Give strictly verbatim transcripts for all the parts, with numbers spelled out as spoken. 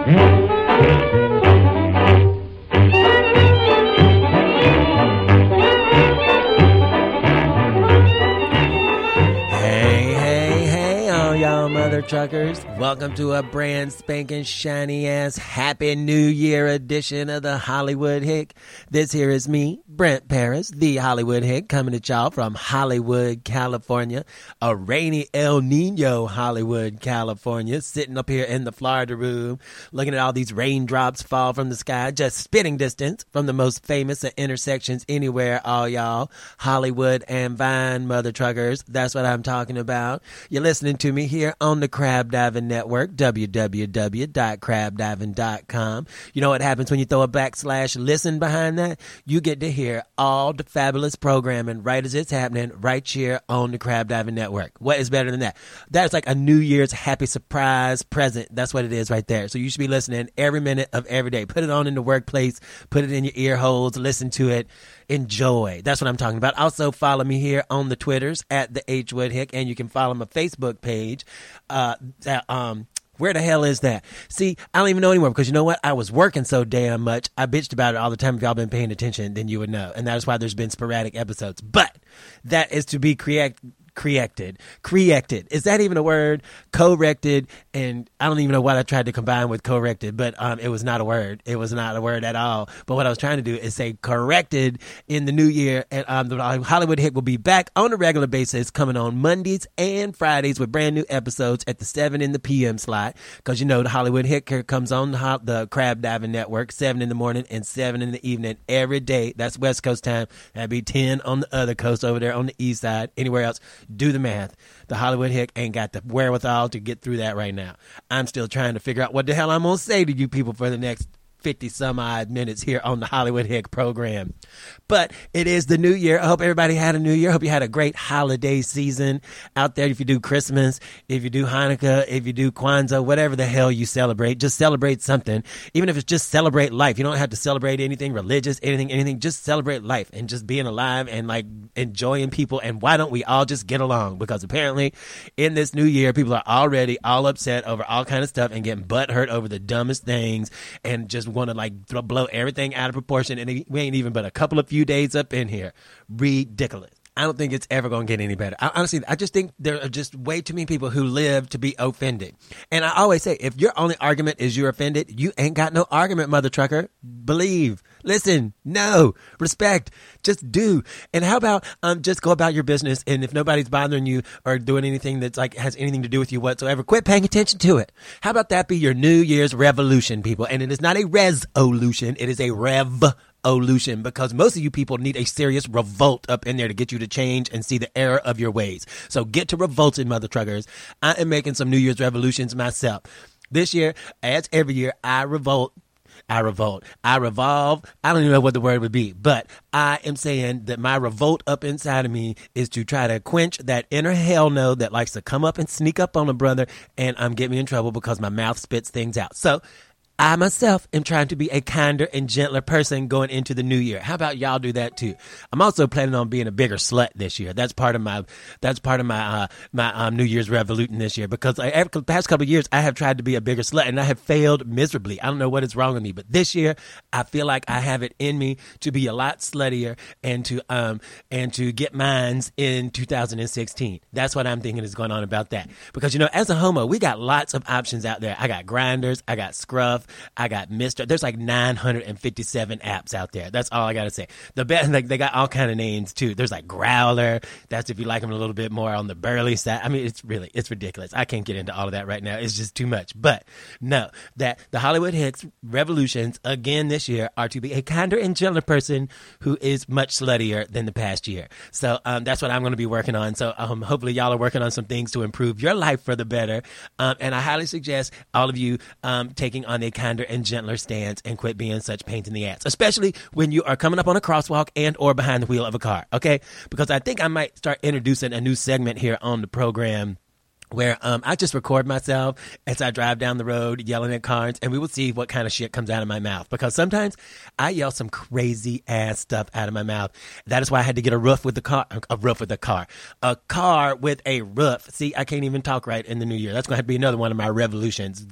Truckers, welcome to a brand spanking shiny ass Happy New Year edition of the Hollywood Hick. This here is me, Brent Paris, the Hollywood Hick, coming to y'all from Hollywood, California, a rainy El Nino Hollywood, California, sitting up here in the Florida room, looking at all these raindrops fall from the sky, just spitting distance from the most famous intersections anywhere, all y'all, Hollywood and Vine, mother truckers. That's what I'm talking about. You're listening to me here on the Crab Diving Network, w w w dot crab diving dot com. You know what happens when you throw a backslash listen behind that? You get to hear all the fabulous programming right as it's happening right here on the Crab Diving Network. What is better than that? That's like a New Year's happy surprise present. That's what it is right there. So you should be listening every minute of every day. Put it on in the workplace. Put it in your ear holes. Listen to it. Enjoy. That's what I'm talking about. Also, follow me here on the Twitters at the H Wood Hick, and you can follow my Facebook page. Uh, that, um, where the hell is that? See, I don't even know anymore because you know what? I was working so damn much. I bitched about it all the time. If y'all been paying attention, then you would know. And that is why there's been sporadic episodes. But that is to be correct. Corrected. Corrected. Is that even a word? Corrected. And I don't even know what I tried to combine with corrected, but um, it was not a word. It was not a word at all. But what I was trying to do is say corrected in the new year. And um, the Hollywood Hick will be back on a regular basis, coming on Mondays and Fridays with brand new episodes at the seven in the p m slot. Because you know the Hollywood Hick here comes on the, the Crab Diving Network, seven in the morning and seven in the evening every day. That's West Coast time. That'd be ten on the other coast over there on the east side. Anywhere else, do the math. The Hollywood Hick ain't got the wherewithal to get through that right now. I'm still trying to figure out what the hell I'm going to say to you people for the next fifty some odd minutes here on the Hollywood Hick program. But it is the new year. I hope everybody had a new year. I hope you had a great holiday season out there. If you do Christmas, if you do Hanukkah, if you do Kwanzaa, whatever the hell you celebrate, just celebrate something. Even if it's just celebrate life. You don't have to celebrate anything religious, anything, anything. Just celebrate life and just being alive and like enjoying people. And why don't we all just get along? Because apparently in this new year, people are already all upset over all kind of stuff and getting butt hurt over the dumbest things and just want to like throw, blow everything out of proportion, and we ain't even but a couple of few days up in here. Ridiculous. I don't think it's ever going to get any better. I, honestly, I just think there are just way too many people who live to be offended. And I always say, if your only argument is you're offended, you ain't got no argument, mother trucker. Believe, listen, no, respect, just do. And how about um just go about your business, and if nobody's bothering you or doing anything that's like has anything to do with you whatsoever, quit paying attention to it. How about that be your New Year's revolution, people? And it is not a resolution, it is a rev Olution, because most of you people need a serious revolt up in there to get you to change and see the error of your ways. So get to revolting, mother truckers. I am making some New Year's revolutions myself. This year, as every year, I revolt. I revolt. I revolve. I don't even know what the word would be, but I am saying that my revolt up inside of me is to try to quench that inner hell no that likes to come up and sneak up on a brother and um, get me in trouble because my mouth spits things out. So I myself am trying to be a kinder and gentler person going into the new year. How about y'all do that too? I'm also planning on being a bigger slut this year. That's part of my that's part of my uh, my um, New Year's revolution this year, because I, after the past couple of years I have tried to be a bigger slut and I have failed miserably. I don't know what is wrong with me, but this year I feel like I have it in me to be a lot sluttier and to um and to get mines in two thousand sixteen. That's what I'm thinking is going on about that, because you know, as a homo, we got lots of options out there. I got Grinders, I got Scruff, I got Mister There's like nine hundred fifty-seven apps out there. That's all I got to say. The best, like, they got all kind of names too. There's like Growler. That's if you like them a little bit more on the burly side. I mean, it's really, it's ridiculous. I can't get into all of that right now. It's just too much. But no, that the Hollywood Hicks revolutions again this year are to be a kinder and gentler person who is much sluttier than the past year. So um, that's what I'm going to be working on. So um, hopefully y'all are working on some things to improve your life for the better. Um, and I highly suggest all of you um, taking on a kinder and gentler stance and quit being such pains in the ass, especially when you are coming up on a crosswalk and or behind the wheel of a car, okay? Because I think I might start introducing a new segment here on the program where um, I just record myself as I drive down the road yelling at cars, and we will see what kind of shit comes out of my mouth. Because sometimes I yell some crazy ass stuff out of my mouth. That is why I had to get a roof with the car, a roof with a car, a car with a roof. See, I can't even talk right in the new year. That's going to have to be another one of my revolutions.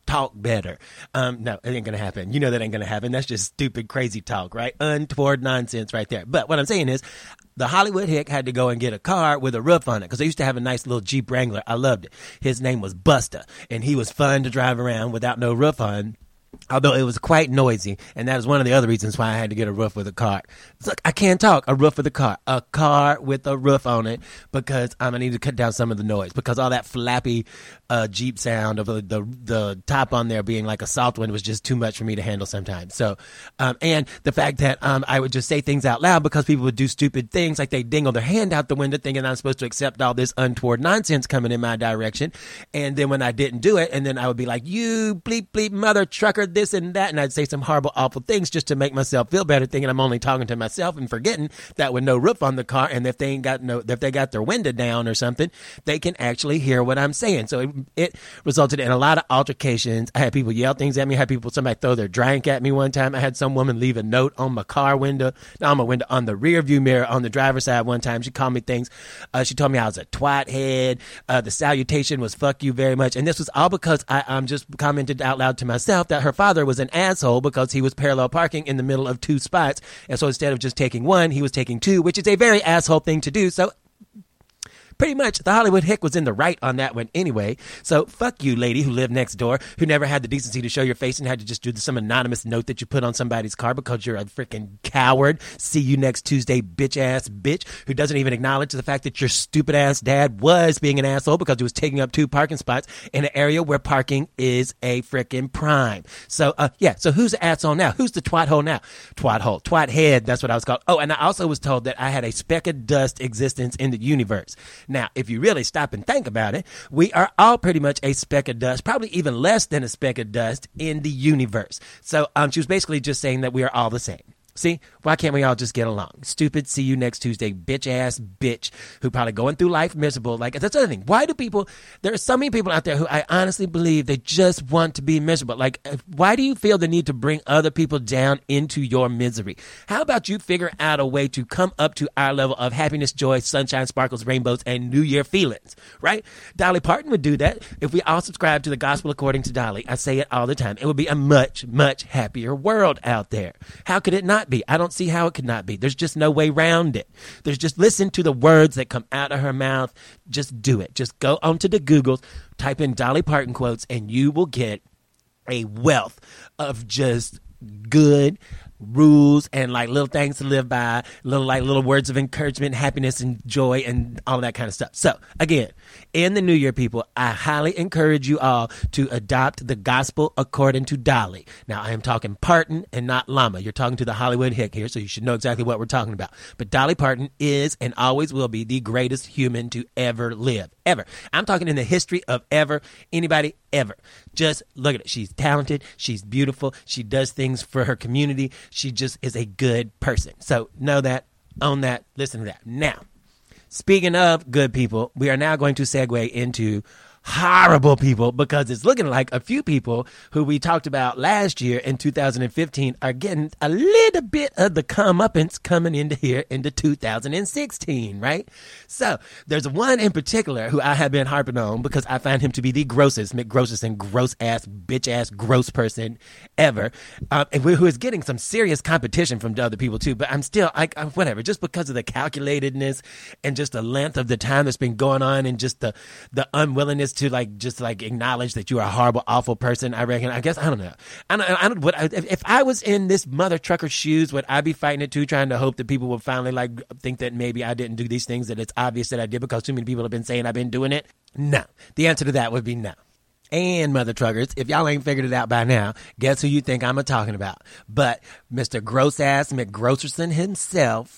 talk better. Um, no, it ain't going to happen. You know that ain't going to happen. That's just stupid, crazy talk, right? Untoward nonsense right there. But what I'm saying is the Hollywood hick had to go and get a car with a roof on it because they used to have a nice little Jeep Wrangler. I loved it. His name was Buster, and he was fun to drive around without no roof on. Although it was quite noisy, and that is one of the other reasons why I had to get a roof with a car. Look, I can't talk. A roof with a car. A car with a roof on it because I'm going to need to cut down some of the noise because all that flappy uh, Jeep sound of the, the the top on there being like a soft one was just too much for me to handle sometimes. So, um, and the fact that um, I would just say things out loud because people would do stupid things like they dingle their hand out the window thinking I'm supposed to accept all this untoward nonsense coming in my direction. And then when I didn't do it, and then I would be like, you bleep bleep mother trucker, this and that, and I'd say some horrible, awful things just to make myself feel better, thinking I'm only talking to myself and forgetting that with no roof on the car, and if they ain't got no, if they got their window down or something, they can actually hear what I'm saying. So it, it resulted in a lot of altercations. I had people yell things at me. I had people, somebody throw their drink at me one time. I had some woman leave a note on my car window, not on my window, on the rear view mirror on the driver's side one time. She called me things. Uh, she told me I was a twat head. Uh, the salutation was fuck you very much. And this was all because I um, just commented out loud to myself that her father was an asshole because he was parallel parking in the middle of two spots. And so instead of just taking one, he was taking two, which is a very asshole thing to do. So pretty much the Hollywood hick was in the right on that one anyway. So fuck you, lady who lived next door, who never had the decency to show your face and had to just do some anonymous note that you put on somebody's car because you're a freaking coward. See you next Tuesday, bitch ass bitch, who doesn't even acknowledge the fact that your stupid ass dad was being an asshole because he was taking up two parking spots in an area where parking is a freaking prime. So uh yeah, so who's the asshole now? Who's the twat hole now? Twat hole, twat head, that's what I was called. Oh, and I also was told that I had a speck of dust existence in the universe. Now, if you really stop and think about it, we are all pretty much a speck of dust, probably even less than a speck of dust in the universe. So um, she was basically just saying that we are all the same. See, why can't we all just get along? Stupid, see you next Tuesday, bitch ass bitch who probably going through life miserable. Like, that's the other thing. Why do people, there are so many people out there who I honestly believe they just want to be miserable. Like, why do you feel the need to bring other people down into your misery? How about you figure out a way to come up to our level of happiness, joy, sunshine, sparkles, rainbows, and New Year feelings, right? Dolly Parton would do that if we all subscribe to the gospel according to Dolly. I say it all the time. It would be a much, much happier world out there. How could it not be? I don't see how it could not be. There's just no way around it. There's just listen to the words that come out of her mouth. Just do it. Just go onto the Googles, type in Dolly Parton quotes, and you will get a wealth of just good rules and like little things to live by, little like little words of encouragement, happiness and joy and all that kind of stuff. So again, in the new year, people, I highly encourage you all to adopt the gospel according to Dolly. Now I am talking Parton and not Llama. You're talking to the Hollywood hick here, so you should know exactly what we're talking about. But Dolly Parton is and always will be the greatest human to ever live. Ever. I'm talking in the history of ever, anybody ever. Just look at it. She's talented. She's beautiful. She does things for her community. She just is a good person. So know that, own that, listen to that. Now, speaking of good people, we are now going to segue into horrible people because it's looking like a few people who we talked about last year in two thousand fifteen are getting a little bit of the comeuppance coming into here into two thousand sixteen, right? So there's one in particular who I have been harping on because I find him to be the grossest, McGrossest and gross ass, bitch ass, gross person ever, um, and who is getting some serious competition from the other people too. But I'm still like, whatever, just because of the calculatedness and just the length of the time that's been going on and just the the unwillingness to like just like acknowledge that you are a horrible, awful person. I reckon. I guess I don't know. I don't. I don't. What I, if I was in this mother trucker's shoes, would I be fighting it too, trying to hope that people will finally like think that maybe I didn't do these things, that it's obvious that I did because too many people have been saying I've been doing it? No. The answer to that would be no. And mother truckers, if y'all ain't figured it out by now, guess who you think I'm a talking about? But Mister Gross Ass McGrosserson himself,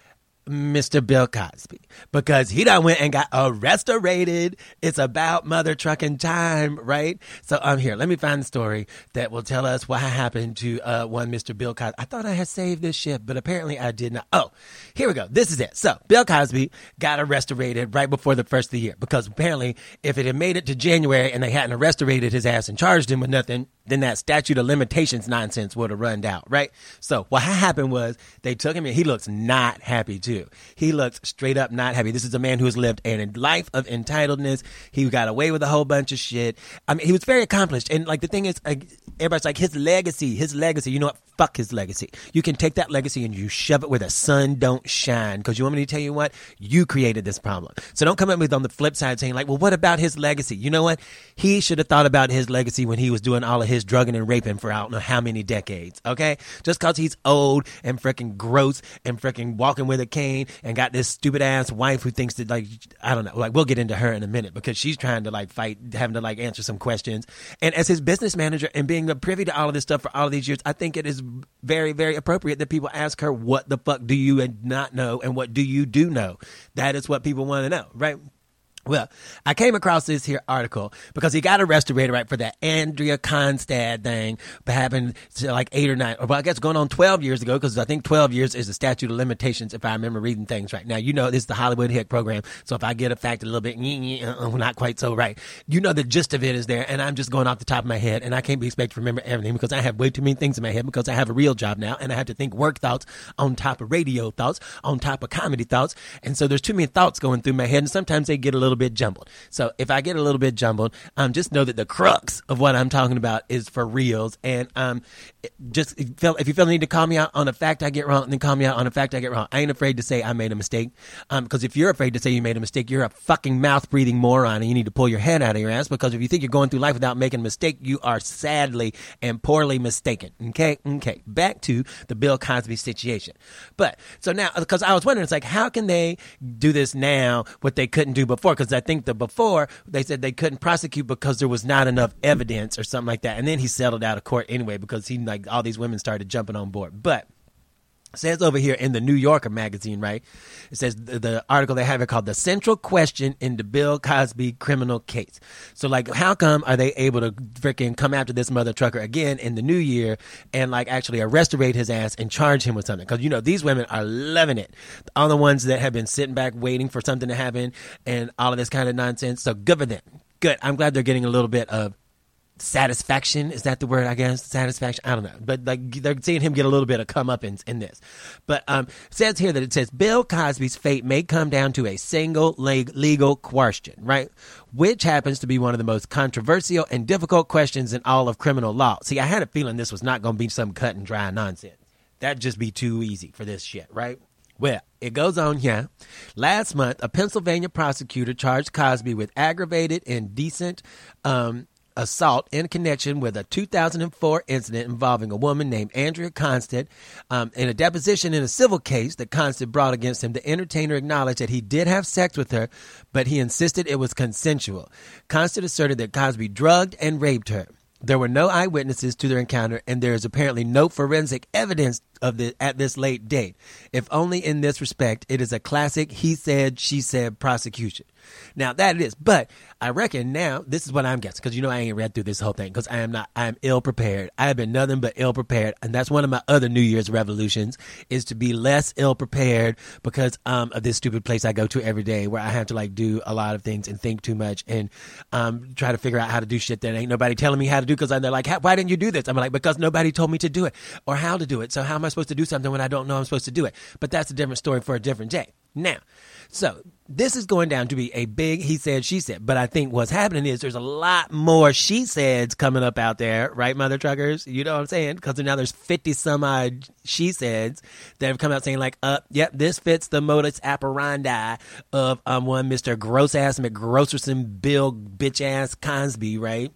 Mister Bill Cosby, because he done went and got arrested. It's about mother trucking time, right? So I'm um, here. Let me find the story that will tell us what happened to uh, one Mister Bill Cosby. I thought I had saved this shit, but apparently I did not. Oh, here we go. This is it. So Bill Cosby got arrested right before the first of the year because apparently if it had made it to January and they hadn't arrested his ass and charged him with nothing, then that statute of limitations nonsense would have run out, right? So what happened was they took him in. He looks not happy too. He looks straight up not happy. This is a man who has lived a life of entitledness. He got away with a whole bunch of shit. I mean, he was very accomplished. And like the thing is, like, everybody's like, his legacy, his legacy. You know what? Fuck his legacy. You can take that legacy and you shove it where the sun don't shine. Because you want me to tell you what? You created this problem. So don't come at me on the flip side saying like, well, what about his legacy? You know what? He should have thought about his legacy when he was doing all of his drugging and raping for I don't know how many decades. Okay? Just because he's old and freaking gross and freaking walking with a cane and got this stupid ass wife who thinks that like, I don't know, like we'll get into her in a minute because she's trying to like fight, having to like answer some questions. And as his business manager and being privy to all of this stuff for all of these years, I think it is very, very appropriate that people ask her, what the fuck do you not know and what do you do know? That is what people want to know, right? Well, I came across this here article because he got arrested, right, for that Andrea Constad thing that happened to like eight or nine, or well, I guess going on twelve years ago, because I think twelve years is the statute of limitations if I remember reading things right. Now, you know, this is the Hollywood Hick program, so if I get a fact a little bit, uh, not quite so right, you know the gist of it is there, and I'm just going off the top of my head, and I can't be expected to remember everything because I have way too many things in my head because I have a real job now, and I have to think work thoughts on top of radio thoughts, on top of comedy thoughts, and so there's too many thoughts going through my head, and sometimes they get a little bit jumbled. So if I get a little bit jumbled, um, just know that the crux of what I'm talking about is for reals. And um, just if you, feel, if you feel the need to call me out on a fact I get wrong, then call me out on a fact I get wrong. I ain't afraid to say I made a mistake. Um, because if you're afraid to say you made a mistake, you're a fucking mouth-breathing moron, and you need to pull your head out of your ass. Because if you think you're going through life without making a mistake, you are sadly and poorly mistaken. Okay, okay. Back to the Bill Cosby situation. But so now, because I was wondering, it's like, how can they do this now? What they couldn't do before? Because I think the before they said they couldn't prosecute because there was not enough evidence or something like that. And then he settled out of court anyway because he like all these women started jumping on board. But it says over here in the New Yorker magazine, right? It says the, the article they have it called "The Central Question in the Bill Cosby Criminal Case." So, like, how come are they able to freaking come after this mother trucker again in the new year and like actually arrestorate his ass and charge him with something? Because you know these women are loving it. All the ones that have been sitting back waiting for something to happen and all of this kind of nonsense. So good for them. Good. I'm glad they're getting a little bit of satisfaction. Is that the word? I guess satisfaction. I don't know, but like they're seeing him get a little bit of comeuppance in this. But um, it says here that it says Bill Cosby's fate may come down to a single leg- legal question, right? Which happens to be one of the most controversial and difficult questions in all of criminal law. See, I had a feeling this was not going to be some cut and dry nonsense. That'd just be too easy for this shit, right? Well, it goes on here. Last month, a Pennsylvania prosecutor charged Cosby with aggravated indecent um assault in connection with a two thousand four incident involving a woman named Andrea Constad. Um, in a deposition in a civil case that Constad brought against him, the entertainer acknowledged that he did have sex with her, but he insisted it was consensual. Constad asserted that Cosby drugged and raped her. There were no eyewitnesses to their encounter, and there is apparently no forensic evidence of the at this late date. If only in this respect, it is a classic he said, she said prosecution. Now, that it is. But I reckon now, this is what I'm guessing, because you know I ain't read through this whole thing, because I am not, I am ill prepared. I have been nothing but ill prepared. And that's one of my other New Year's revolutions, is to be less ill prepared because um, of this stupid place I go to every day where I have to like do a lot of things and think too much and um, try to figure out how to do shit that ain't nobody telling me how to do, because they're like, why didn't you do this? I'm like, because nobody told me to do it or how to do it. So how am I supposed to do something when I don't know I'm supposed to do it? But that's a different story for a different day. Now, so this is going down to be a big he said, she said. But I think what's happening is there's a lot more she saids coming up out there, right, mother truckers? You know what I'm saying? Because now there's fifty some odd she saids that have come out saying like, uh, yep, this fits the modus operandi of um one Mister Gross Ass McGrocerson Bill Bitch Ass Cosby, right?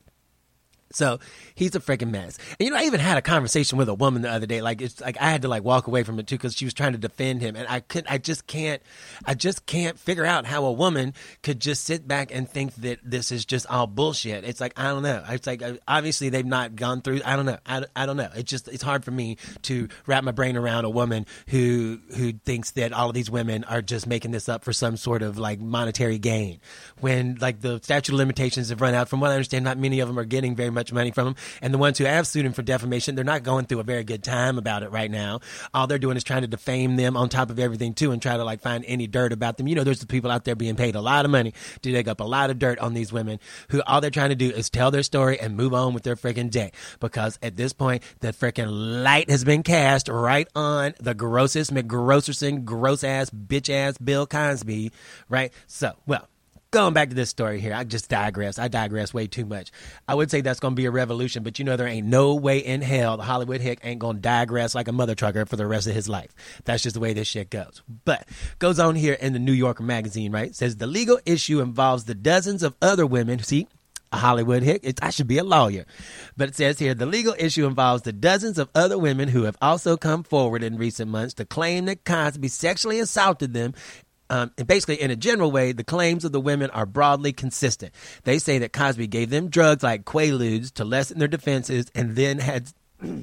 So he's a freaking mess. And, you know, I even had a conversation with a woman the other day. Like, it's like I had to like walk away from it too, because she was trying to defend him. And I couldn't, I just can't, I just can't figure out how a woman could just sit back and think that this is just all bullshit. It's like, I don't know. It's like, obviously they've not gone through, I don't know. I, I don't know. It's just, it's hard for me to wrap my brain around a woman who, who thinks that all of these women are just making this up for some sort of like monetary gain. When like the statute of limitations have run out, from what I understand, not many of them are getting very much much money from him. And the ones who have sued him for defamation, they're not going through a very good time about it right now. All they're doing is trying to defame them on top of everything too, and try to like find any dirt about them. You know, there's the people out there being paid a lot of money to dig up a lot of dirt on these women who all they're trying to do is tell their story and move on with their freaking day. Because at this point, the freaking light has been cast right on the grossest McGrosserson, gross ass, bitch ass Bill Cosby, right? So, well, going back to this story here, I just digress. I digress way too much. I would say that's going to be a revolution, but you know there ain't no way in hell the Hollywood hick ain't going to digress like a mother trucker for the rest of his life. That's just the way this shit goes. But goes on here in the New Yorker magazine, right? It says the legal issue involves the dozens of other women. See, a Hollywood hick. It's, I should be a lawyer. But it says here, the legal issue involves the dozens of other women who have also come forward in recent months to claim that Cosby sexually assaulted them. Um, and basically, in a general way, the claims of the women are broadly consistent. They say that Cosby gave them drugs like Quaaludes to lessen their defenses and then had...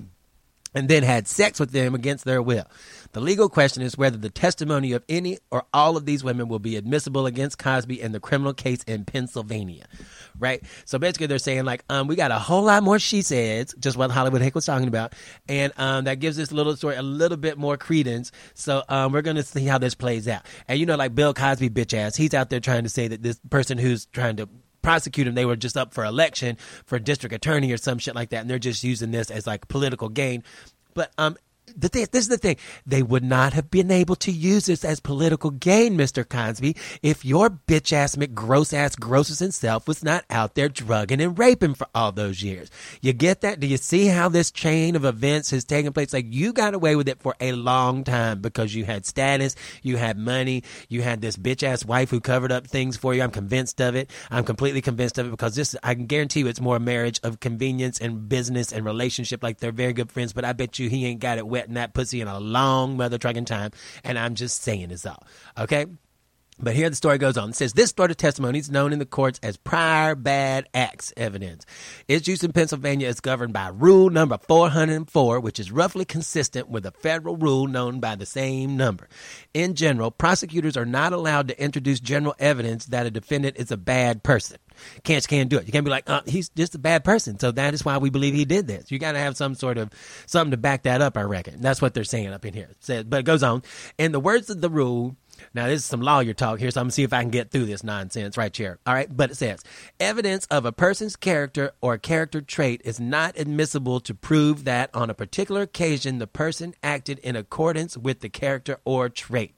and then had sex with them against their will. The legal question is whether the testimony of any or all of these women will be admissible against Cosby in the criminal case in Pennsylvania, right? So basically they're saying like, um, we got a whole lot more she says, just what Hollywood Hick was talking about, and um, that gives this little story a little bit more credence. So um, we're going to see how this plays out. And you know, like Bill Cosby, bitch ass, he's out there trying to say that this person who's trying to prosecute him, they were just up for election for district attorney or some shit like that, and they're just using this as like political gain. But um, the thing, this is the thing. They would not have been able to use this as political gain, Mister Cosby, if your bitch-ass McGross-ass Grosserson self was not out there drugging and raping for all those years. You get that? Do you see how this chain of events has taken place? Like, you got away with it for a long time because you had status, you had money, you had this bitch-ass wife who covered up things for you. I'm convinced of it. I'm completely convinced of it because this, I can guarantee you it's more a marriage of convenience and business and relationship. Like, they're very good friends, but I bet you he ain't got it wet in that pussy in a long mother trucking time, and I'm just saying this all, okay? But here the story goes on. It says, this sort of testimony is known in the courts as prior bad acts evidence. Its use in Pennsylvania is governed by rule number four hundred four, which is roughly consistent with a federal rule known by the same number. In general, prosecutors are not allowed to introduce general evidence that a defendant is a bad person. Can't, can't do it. You can't be like, uh, he's just a bad person, so that is why we believe he did this. You got to have some sort of something to back that up, I reckon. That's what they're saying up in here. It says, but it goes on. In the words of the rule, now, this is some lawyer talk here, so I'm going to see if I can get through this nonsense right here. All right, but it says, evidence of a person's character or character trait is not admissible to prove that on a particular occasion the person acted in accordance with the character or trait.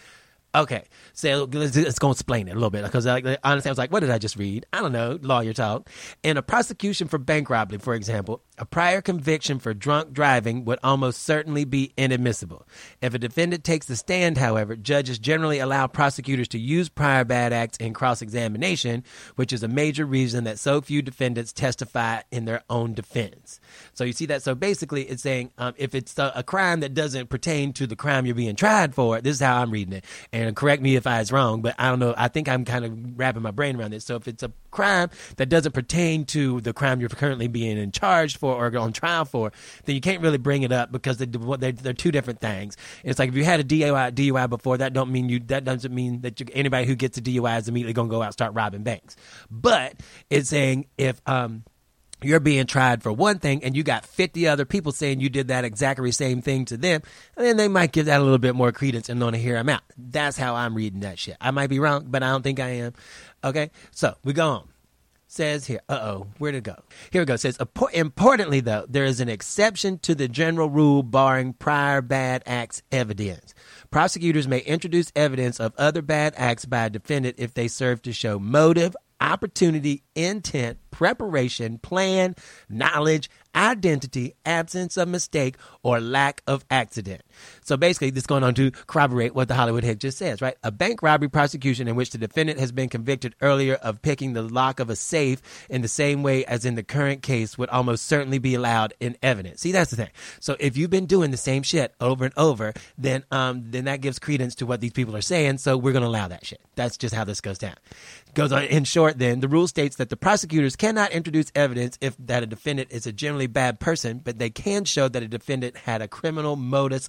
Okay, so let's, let's go explain it a little bit, because like, honestly, I was like, what did I just read? I don't know, lawyer talk. In a prosecution for bank robbery, for example, a prior conviction for drunk driving would almost certainly be inadmissible. If a defendant takes the stand, however, judges generally allow prosecutors to use prior bad acts in cross-examination, which is a major reason that so few defendants testify in their own defense. So you see that? So basically it's saying um, if it's a, a crime that doesn't pertain to the crime you're being tried for, this is how I'm reading it. And correct me if I was wrong, but I don't know. I think I'm kind of wrapping my brain around this. So if it's a crime that doesn't pertain to the crime you're currently being in charge for or on trial for, then you can't really bring it up because they, they're, they're two different things. It's like if you had a D U I, D U I before, that don't mean you. That doesn't mean that you, anybody who gets a D U I is immediately going to go out and start robbing banks. But it's saying if um. you're being tried for one thing and you got fifty other people saying you did that exactly same thing to them, and then they might give that a little bit more credence and want to hear them out. That's how I'm reading that shit. I might be wrong, but I don't think I am. Okay, so we go on. Says here, uh-oh, where'd it go? Here we go. It says, importantly, though, there is an exception to the general rule barring prior bad acts evidence. Prosecutors may introduce evidence of other bad acts by a defendant if they serve to show motive, opportunity, intent, preparation, plan, knowledge, identity, absence of mistake, or lack of accident. So basically, this is going on to corroborate what the Hollywood Hick just says, right? A bank robbery prosecution in which the defendant has been convicted earlier of picking the lock of a safe in the same way as in the current case would almost certainly be allowed in evidence. See, that's the thing. So if you've been doing the same shit over and over, then um, then that gives credence to what these people are saying, so we're going to allow that shit. That's just how this goes down. Goes on. In short, then, the rule states that the prosecutors cannot introduce evidence if that a defendant is a generally bad person, but they can show that a defendant had a criminal modus operandi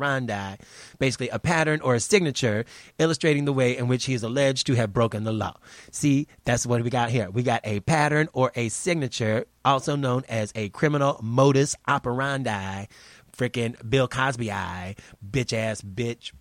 operandi, basically a pattern or a signature illustrating the way in which he is alleged to have broken the law. See, that's what we got here. We got a pattern or a signature, also known as a criminal modus operandi. Freaking Bill Cosby-eye, bitch-ass bitch.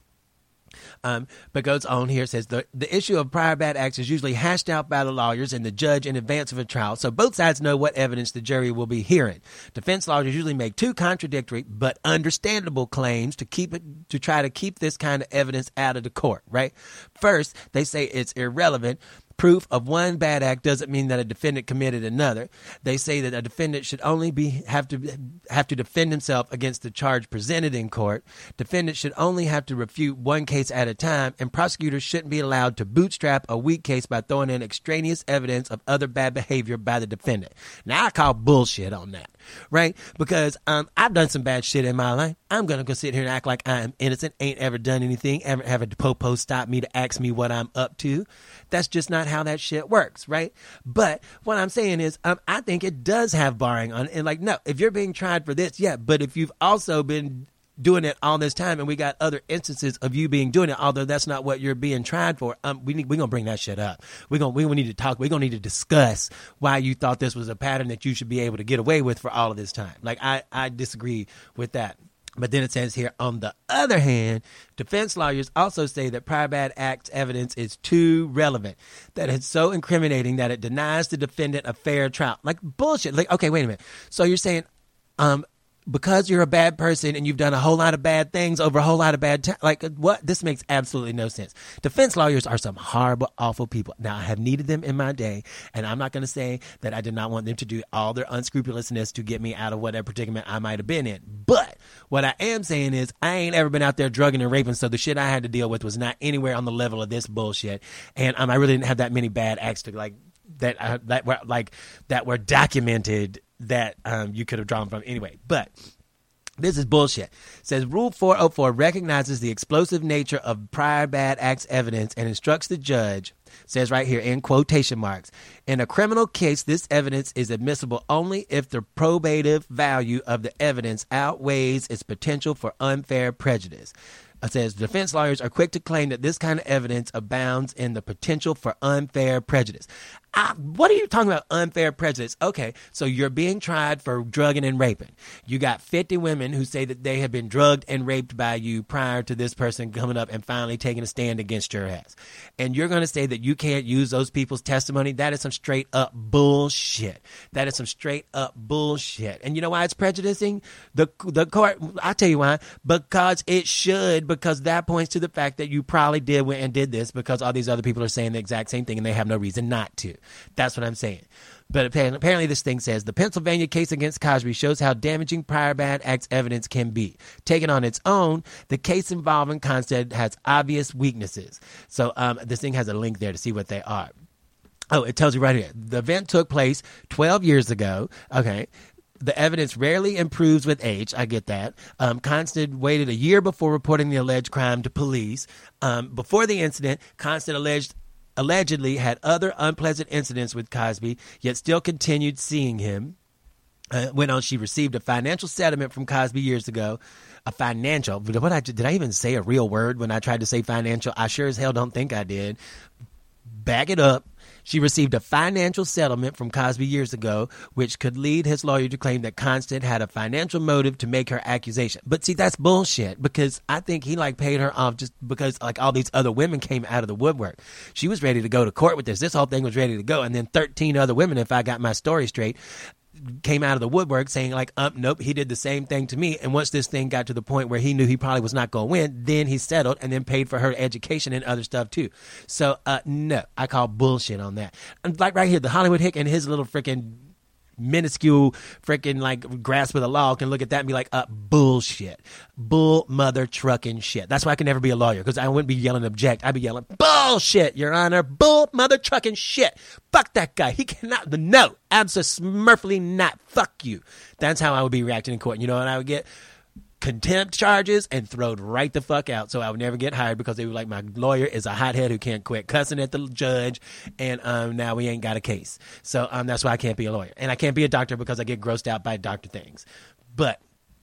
Um, but goes on here, says the, the issue of prior bad acts is usually hashed out by the lawyers and the judge in advance of a trial, so both sides know what evidence the jury will be hearing. Defense lawyers usually make two contradictory but understandable claims to keep it to try to keep this kind of evidence out of the court, right? First, they say it's irrelevant. Proof of one bad act doesn't mean that a defendant committed another. They say that a defendant should only be have to have to defend himself against the charge presented in court. Defendants should only have to refute one case at a time, and prosecutors shouldn't be allowed to bootstrap a weak case by throwing in extraneous evidence of other bad behavior by the defendant. Now, I call bullshit on that, right? Because um, I've done some bad shit in my life. I'm going to go sit here and act like I am innocent, ain't ever done anything, ever have a popo stop me to ask me what I'm up to. That's just not how that shit works, right? But what I'm saying is, um, I think it does have barring on it. And like, no, if you're being tried for this, yeah, but if you've also been doing it all this time and we got other instances of you being doing it, although that's not what you're being tried for, um, we need, we're going to bring that shit up. We're going we we need to talk. We're going to need to discuss why you thought this was a pattern that you should be able to get away with for all of this time. Like, I, I disagree with that. But then it says here, on the other hand, defense lawyers also say that prior bad acts evidence is too relevant, that it's so incriminating that it denies the defendant a fair trial. Like, bullshit. Like, okay, wait a minute. So you're saying, um, because you're a bad person and you've done a whole lot of bad things over a whole lot of bad time, like, what? This makes absolutely no sense. Defense lawyers are some horrible, awful people. Now, I have needed them in my day, and I'm not going to say that I did not want them to do all their unscrupulousness to get me out of whatever predicament I might have been in. But what I am saying is I ain't ever been out there drugging and raping, so the shit I had to deal with was not anywhere on the level of this bullshit. And um, I really didn't have that many bad acts to, like, that uh, that were like that were documented that um, you could have drawn from anyway. But this is bullshit. It says Rule four oh four recognizes the explosive nature of prior bad acts evidence and instructs the judge, says right here in quotation marks, in a criminal case, this evidence is admissible only if the probative value of the evidence outweighs its potential for unfair prejudice. It says defense lawyers are quick to claim that this kind of evidence abounds in the potential for unfair prejudice. I, what are you talking about, unfair prejudice? Okay, so you're being tried for drugging and raping. You got fifty women who say that they have been drugged and raped by you prior to this person coming up and finally taking a stand against your ass. And you're going to say that you can't use those people's testimony? That is some straight up bullshit. That is some straight up bullshit. And you know why it's prejudicing? The, the court, I'll tell you why. Because it should, because that points to the fact that you probably did went and did this because all these other people are saying the exact same thing and they have no reason not to. That's what I'm saying. But apparently this thing says the Pennsylvania case against Cosby shows how damaging prior bad acts evidence can be. Taken on its own, the case involving Constead has obvious weaknesses. So um, this thing has a link there to see what they are. Oh, it tells you right here. The event took place twelve years ago. Okay. The evidence rarely improves with age. I get that. Um, Constead waited a year before reporting the alleged crime to police. Um, before the incident, Constead alleged allegedly had other unpleasant incidents with Cosby, yet still continued seeing him. Uh, went on, she received a financial settlement from Cosby years ago. A financial, what I, did I even say a real word when I tried to say financial? I sure as hell don't think I did. Back it up. She received a financial settlement from Cosby years ago, which could lead his lawyer to claim that Constead had a financial motive to make her accusation. But see, that's bullshit, because I think he like paid her off just because like all these other women came out of the woodwork. She was ready to go to court with this. This whole thing was ready to go. And then thirteen other women, if I got my story straight, came out of the woodwork saying like, um, nope, he did the same thing to me. And once this thing got to the point where he knew he probably was not going to win, then he settled and then paid for her education and other stuff too. So, uh, no, I call bullshit on that. And like right here, the Hollywood hick and his little freaking minuscule freaking like grasp of the law can look at that and be like, uh, bullshit, bull mother trucking shit. That's why I can never be a lawyer, because I wouldn't be yelling object. I'd be yelling bullshit, Your Honor, bull mother trucking shit. Fuck that guy. He cannot. The no, absolutely not. Fuck you. That's how I would be reacting in court. You know what I would get? Contempt charges and throwed right the fuck out. So I would never get hired because they were like, my lawyer is a hothead who can't quit cussing at the judge, and um, now we ain't got a case. So um, that's why I can't be a lawyer. And I can't be a doctor because I get grossed out by doctor things. But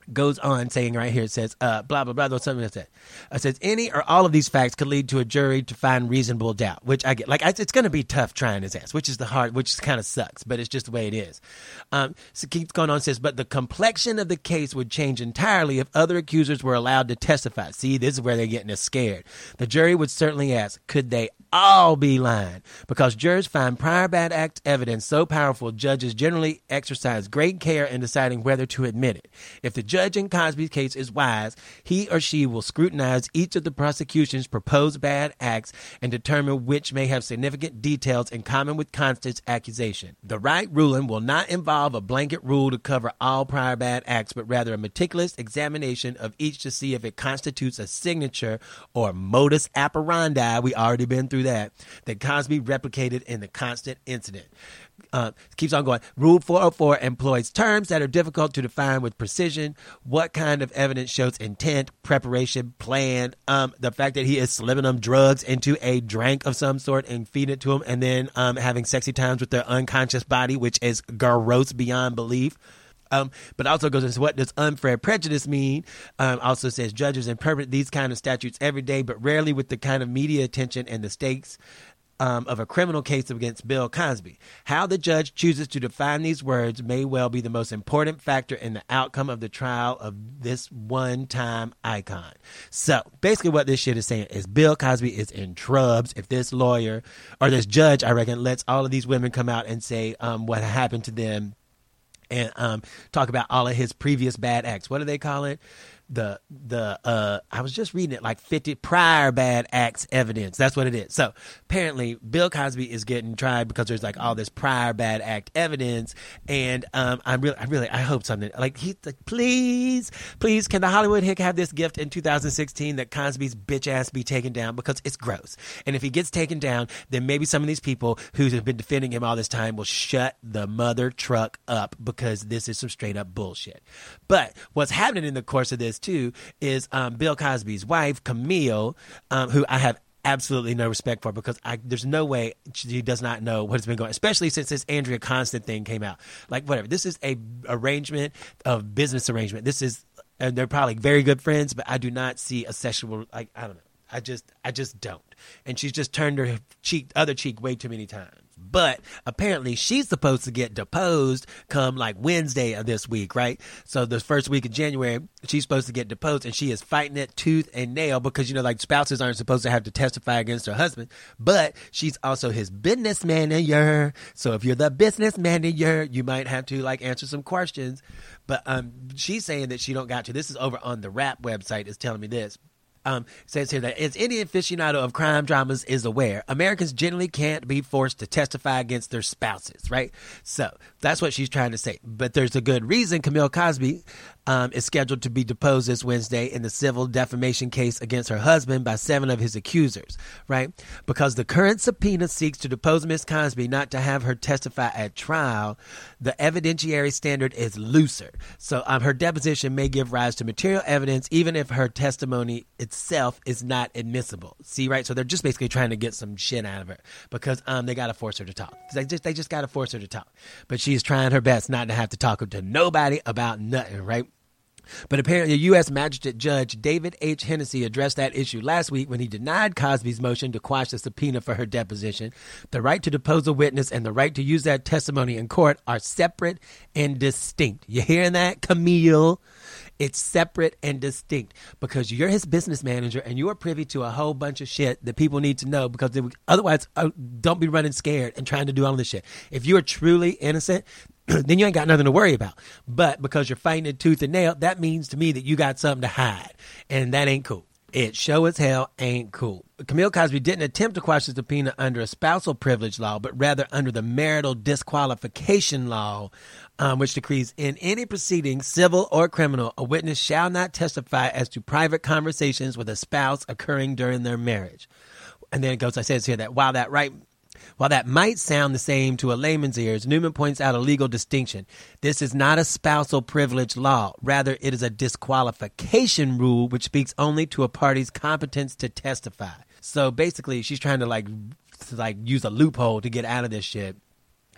goes on saying right here, it says, uh, blah, blah, blah, there's something that said. It says, any or all of these facts could lead to a jury to find reasonable doubt, which I get. Like, I, it's going to be tough trying his ass, which is the hard, which kind of sucks, but it's just the way it is. Um, so keeps going on, says, but the complexion of the case would change entirely if other accusers were allowed to testify. See, this is where they're getting us scared. The jury would certainly ask, could they all be lying? Because jurors find prior bad act evidence so powerful, judges generally exercise great care in deciding whether to admit it. If the judge in Cosby's case is wise, he or she will scrutinize each of the prosecution's proposed bad acts and determine which may have significant details in common with Constant's accusation. The right ruling will not involve a blanket rule to cover all prior bad acts, but rather a meticulous examination of each to see if it constitutes a signature or modus operandi, we already been through that, that Cosby replicated in the Constant incident. Uh, keeps on going. Rule four oh four employs terms that are difficult to define with precision. What kind of evidence shows intent, preparation, plan? Um, the fact that he is slipping them drugs into a drink of some sort and feeding it to them, and then um, having sexy times with their unconscious body, which is gross beyond belief. Um, but also goes into what does unfair prejudice mean? Um, also says judges interpret these kind of statutes every day, but rarely with the kind of media attention and the stakes Um, of a criminal case against Bill Cosby. How the judge chooses to define these words may well be the most important factor in the outcome of the trial of this one-time icon. So basically what this shit is saying is Bill Cosby is in trubs if this lawyer or this judge, I reckon, lets all of these women come out and say um, what happened to them and um, talk about all of his previous bad acts. What do they call it? The, the, uh, I was just reading it like fifty prior bad acts evidence. That's what it is. So apparently Bill Cosby is getting tried because there's like all this prior bad act evidence. And, um, I'm really, I really, I hope something like he's like, please, please, can the Hollywood Hick have this gift in two thousand sixteen that Cosby's bitch ass be taken down because it's gross. And if he gets taken down, then maybe some of these people who have been defending him all this time will shut the mother truck up because this is some straight up bullshit. But what's happening in the course of this too is um, Bill Cosby's wife, Camille, um, who I have absolutely no respect for because I, there's no way she does not know what has been going on, especially since this Andrea Constant thing came out. Like, whatever. This is a arrangement of business arrangement. This is, and they're probably very good friends, but I do not see a sexual, like, I don't know. I just, I just don't. And she's just turned her cheek, other cheek way too many times. But apparently she's supposed to get deposed come like Wednesday of this week, right? So the first week of January, she's supposed to get deposed and she is fighting it tooth and nail because, you know, like spouses aren't supposed to have to testify against her husband, but she's also his business manager. So if you're the business manager, you might have to like answer some questions. But um, she's saying that she don't got to. This is over on the Rap website is telling me this. Um, says here that as any aficionado of crime dramas is aware, Americans generally can't be forced to testify against their spouses, right? So that's what she's trying to say. But there's a good reason Camille Cosby um, is scheduled to be deposed this Wednesday in the civil defamation case against her husband by seven of his accusers, right? Because the current subpoena seeks to depose Miss Cosby, not to have her testify at trial. The evidentiary standard is looser. So um, her deposition may give rise to material evidence even if her testimony itself is not admissible. See, right? So they're just basically trying to get some shit out of her because um they got to force her to talk. They just they just got to force her to talk. But she's trying her best not to have to talk to nobody about nothing, right? But apparently a U S Magistrate Judge David H. Hennessy addressed that issue last week when he denied Cosby's motion to quash the subpoena for her deposition. The right to depose a witness and the right to use that testimony in court are separate and distinct. You hearing that, Camille? It's separate and distinct because you're his business manager and you are privy to a whole bunch of shit that people need to know because they, otherwise uh, don't be running scared and trying to do all of this shit. If you are truly innocent, then you ain't got nothing to worry about. But because you're fighting it tooth and nail, that means to me that you got something to hide. And that ain't cool. It show as hell ain't cool. Camille Cosby didn't attempt to quash the subpoena under a spousal privilege law, but rather under the marital disqualification law, um, which decrees in any proceeding, civil or criminal, a witness shall not testify as to private conversations with a spouse occurring during their marriage. And then it goes, I says here that while that right While that might sound the same to a layman's ears, Newman points out a legal distinction. This is not a spousal privilege law. Rather, it is a disqualification rule which speaks only to a party's competence to testify. So basically, she's trying to like, to like use a loophole to get out of this shit.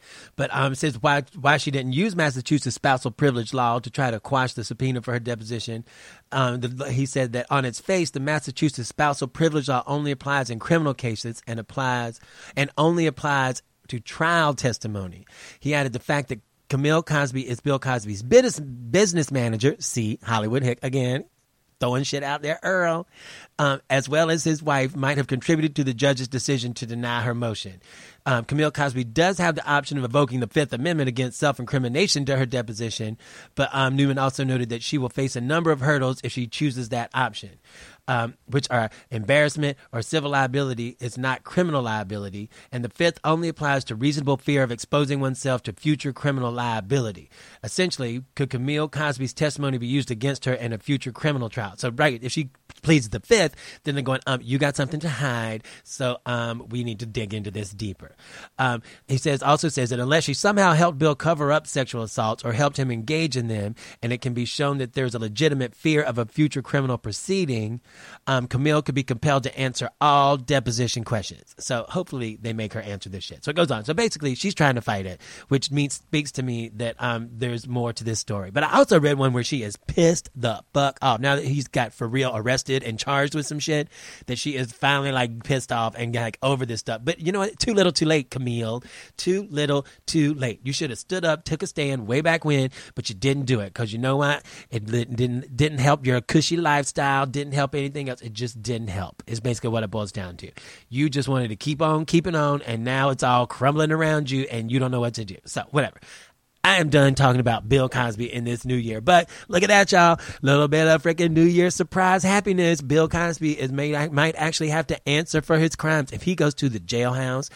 But um, says why why she didn't use Massachusetts spousal privilege law to try to quash the subpoena for her deposition. Um, the, he said that on its face, the Massachusetts spousal privilege law only applies in criminal cases and applies and only applies to trial testimony. He added the fact that Camille Cosby is Bill Cosby's business business manager. See, Hollywood Hick again. Throwing shit out there, Earl, um, as well as his wife, might have contributed to the judge's decision to deny her motion. Um, Camille Cosby does have the option of invoking the Fifth Amendment against self-incrimination to her deposition, but um, Newman also noted that she will face a number of hurdles if she chooses that option, um, which are embarrassment or civil liability is not criminal liability, and the Fifth only applies to reasonable fear of exposing oneself to future criminal liability. Essentially, could Camille Cosby's testimony be used against her in a future criminal trial? So, right, if she pleads the Fifth, then they're going, um, you got something to hide, so um, we need to dig into this deeper. Um, he says also says that unless she somehow helped Bill cover up sexual assaults or helped him engage in them, and it can be shown that there's a legitimate fear of a future criminal proceeding, um, Camille could be compelled to answer all deposition questions. So hopefully they make her answer this shit. So it goes on. So basically she's trying to fight it, which means speaks to me that um, there's more to this story. But I also read one where she is pissed the fuck off. Now that he's got for real arrested and charged with some shit, that she is finally like pissed off and like over this stuff. But you know what? Too little, too late, Camille. Too little, too late. You should have stood up, took a stand way back when, but you didn't do it because you know what? It didn't didn't help your cushy lifestyle. Didn't help anything else. It just didn't help. It's basically what it boils down to. You just wanted to keep on keeping on, and now it's all crumbling around you, and you don't know what to do. So whatever. I am done talking about Bill Cosby in this new year. But look at that, y'all. Little bit of freaking New Year surprise happiness. Bill Cosby is made, might actually have to answer for his crimes. If he goes to the jailhouse,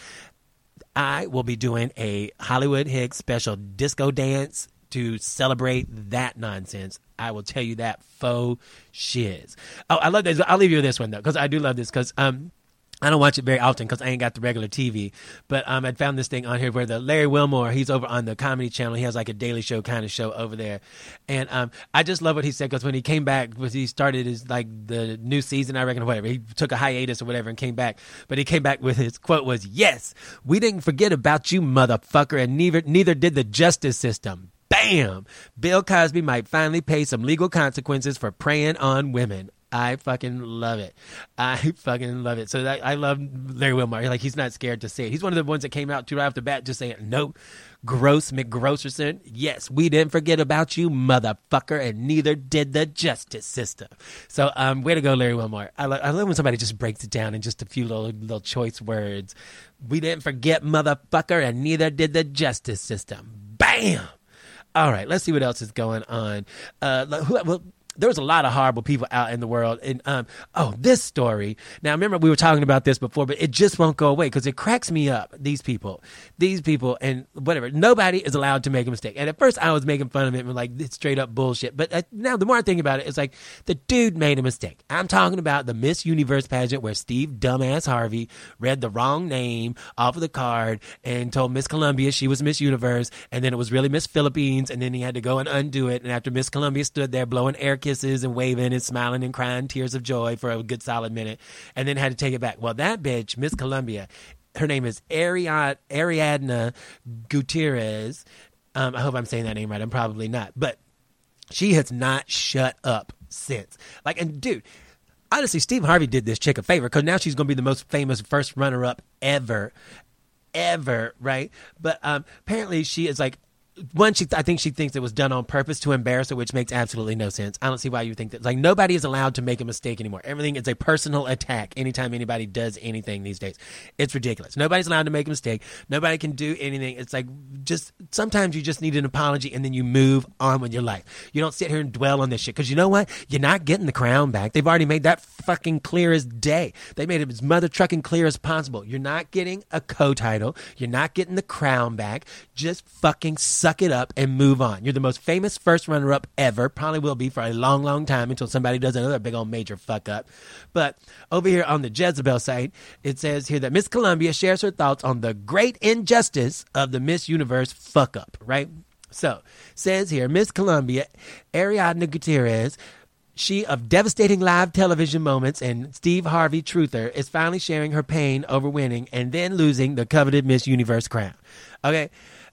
I will be doing a Hollywood Hicks special disco dance to celebrate that nonsense. I will tell you that faux shiz. Oh, I love this. I'll leave you with this one, though, because I do love this, because um, I don't watch it very often because I ain't got the regular T V, but um, I found this thing on here where the Larry Wilmore, he's over on the Comedy Channel. He has like a Daily Show kind of show over there. And um, I just love what he said, because when he came back, was he started his like the new season, I reckon, or whatever. He took a hiatus or whatever and came back. But he came back with his quote was, "Yes, we didn't forget about you, motherfucker, and neither, neither did the justice system." Bam! Bill Cosby might finally pay some legal consequences for preying on women. I fucking love it. I fucking love it. So that, I love Larry Wilmore. Like, he's not scared to say it. He's one of the ones that came out too right off the bat just saying, "No, Gross McGrocerson, yes, we didn't forget about you, motherfucker, and neither did the justice system." So, um, way to go, Larry Wilmore. I, lo- I love when somebody just breaks it down in just a few little, little choice words. We didn't forget, motherfucker, and neither did the justice system. Bam! All right, let's see what else is going on. Uh, who, well, there was a lot of horrible people out in the world. And, um, oh, this story. Now, remember, we were talking about this before, but it just won't go away because it cracks me up. These people, these people, and whatever. Nobody is allowed to make a mistake. And at first, I was making fun of it and like, it's straight up bullshit. But uh, now, the more I think about it, it's like the dude made a mistake. I'm talking about the Miss Universe pageant where Steve Dumbass Harvey read the wrong name off of the card and told Miss Columbia she was Miss Universe. And then it was really Miss Philippines. And then he had to go and undo it. And after Miss Columbia stood there blowing air kisses and waving and smiling and crying tears of joy for a good solid minute, and then had to take it back. Well, that bitch, Miss Columbia, her name is Ariad- Ariadna Gutierrez. Um, I hope I'm saying that name right. I'm probably not. But she has not shut up since. Like, and dude, honestly, Steve Harvey did this chick a favor because now she's going to be the most famous first runner-up ever, ever, right? But um, apparently she is like, One, she I think she thinks it was done on purpose to embarrass her, which makes absolutely no sense. I don't see why you think that. Like, nobody is allowed to make a mistake anymore. Everything is a personal attack anytime anybody does anything these days. It's ridiculous. Nobody's allowed to make a mistake. Nobody can do anything. It's like, just sometimes you just need an apology and then you move on with your life. You don't sit here and dwell on this shit because you know what? You're not getting the crown back. They've already made that fucking clear as day. They made it as mother trucking clear as possible. You're not getting a co-title. You're not getting the crown back. Just fucking suck it up and move on. You're the most famous first runner-up ever. Probably will be for a long, long time until somebody does another big old major fuck up. But over here on the Jezebel site, it says here that Miss Columbia shares her thoughts on the great injustice of the Miss Universe fuck up, right? So, says here, Miss Columbia, Ariadna Gutierrez, she of devastating live television moments and Steve Harvey truther, is finally sharing her pain over winning and then losing the coveted Miss Universe crown. Okay.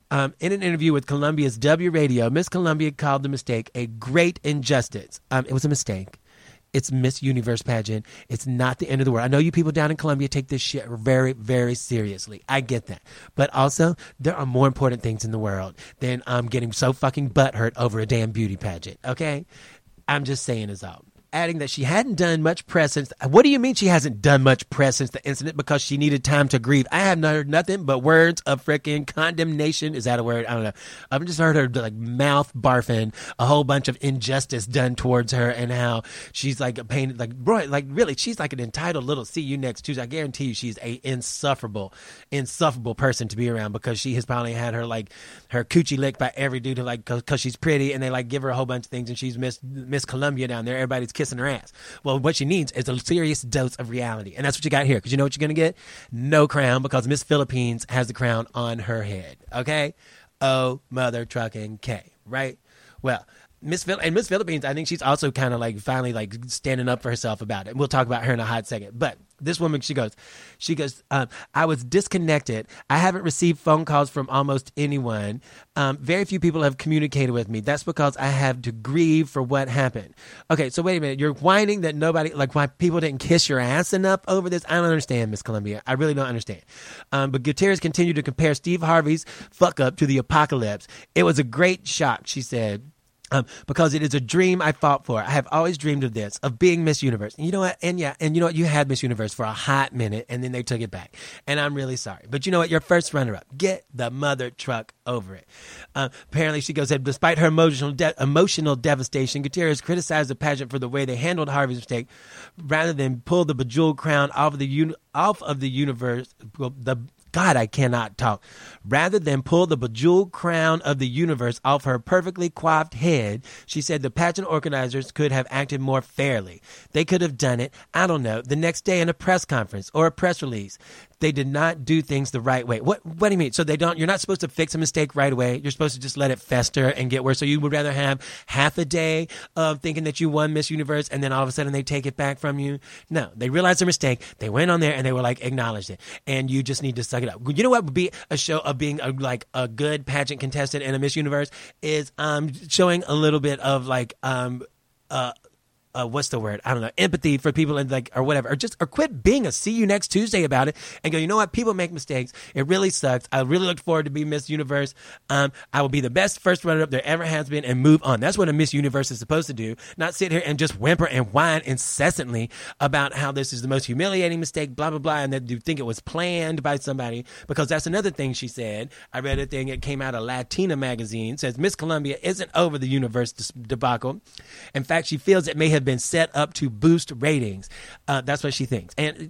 Um, in an interview with Columbia's W Radio, Miss Columbia called the mistake a great injustice. Um, it was a mistake. It's Miss Universe pageant. It's not the end of the world. I know you people down in Columbia take this shit very, very seriously. I get that. But also, there are more important things in the world than um, getting so fucking butthurt over a damn beauty pageant, okay? I'm just saying is all. Adding that she hadn't done much press since. What do you mean she hasn't done much press since the incident? Because she needed time to grieve. I have heard nothing but words of freaking condemnation. Is that a word? I don't know. I've just heard her like mouth barfing a whole bunch of injustice done towards her and how she's like a pain. Like, bro, like really, she's like an entitled little see you next Tuesday. I guarantee you she's a insufferable, insufferable person to be around because she has probably had her like her coochie licked by every dude who like, because she's pretty and they like give her a whole bunch of things and she's Miss Miss Columbia down there. Everybody's kissing her ass. Well, what she needs is a serious dose of reality. And that's what you got here. Because you know what you're going to get? No crown, because Miss Philippines has the crown on her head. Okay? Oh, mother trucking K. Right? Well, Miss Phil- and Miss Philippines, I think she's also kind of like finally like standing up for herself about it. And we'll talk about her in a hot second. But this woman, she goes, she goes, um, I was disconnected. I haven't received phone calls from almost anyone. Um, very few people have communicated with me. That's because I have to grieve for what happened. Okay, so wait a minute. You're whining that nobody, like why people didn't kiss your ass enough over this? I don't understand, Miss Columbia. I really don't understand. Um, but Gutierrez continued to compare Steve Harvey's fuck up to the apocalypse. It was a great shock, she said. Um, because it is a dream I fought for. I have always dreamed of this, of being Miss Universe. And you know what? And yeah, and you know what? You had Miss Universe for a hot minute, and then they took it back. And I'm really sorry. But you know what? Your first runner-up. Get the mother truck over it. Uh, apparently, she goes, despite her emotional de- emotional devastation, Gutierrez criticized the pageant for the way they handled Harvey's mistake, rather than pull the bejeweled crown off of the uni- off of the universe. Well, the God, I cannot talk. Rather than pull the bejeweled crown of the universe off her perfectly coiffed head, she said the pageant organizers could have acted more fairly. They could have done it, I don't know, the next day in a press conference or a press release. They did not do things the right way. What What do you mean? So they don't? You're not supposed to fix a mistake right away. You're supposed to just let it fester and get worse. So you would rather have half a day of thinking that you won Miss Universe and then all of a sudden they take it back from you? No, they realized their mistake. They went on there and they were like, acknowledged it. And you just need to suck it up. You know what would be a show of being a, like a good pageant contestant in a Miss Universe is um showing a little bit of like um uh. Uh, what's the word? I don't know. Empathy for people and like, or whatever, or just, or quit being a see you next Tuesday about it and go, you know what? People make mistakes. It really sucks. I really look forward to be Miss Universe. Um, I will be the best first runner up there ever has been and move on. That's what a Miss Universe is supposed to do. Not sit here and just whimper and whine incessantly about how this is the most humiliating mistake, blah, blah, blah. And that you think it was planned by somebody, because that's another thing she said. I read a thing that came out of Latina magazine, says Miss Columbia isn't over the Universe debacle. In fact, she feels it may have been set up to boost ratings. Uh, that's what she thinks. And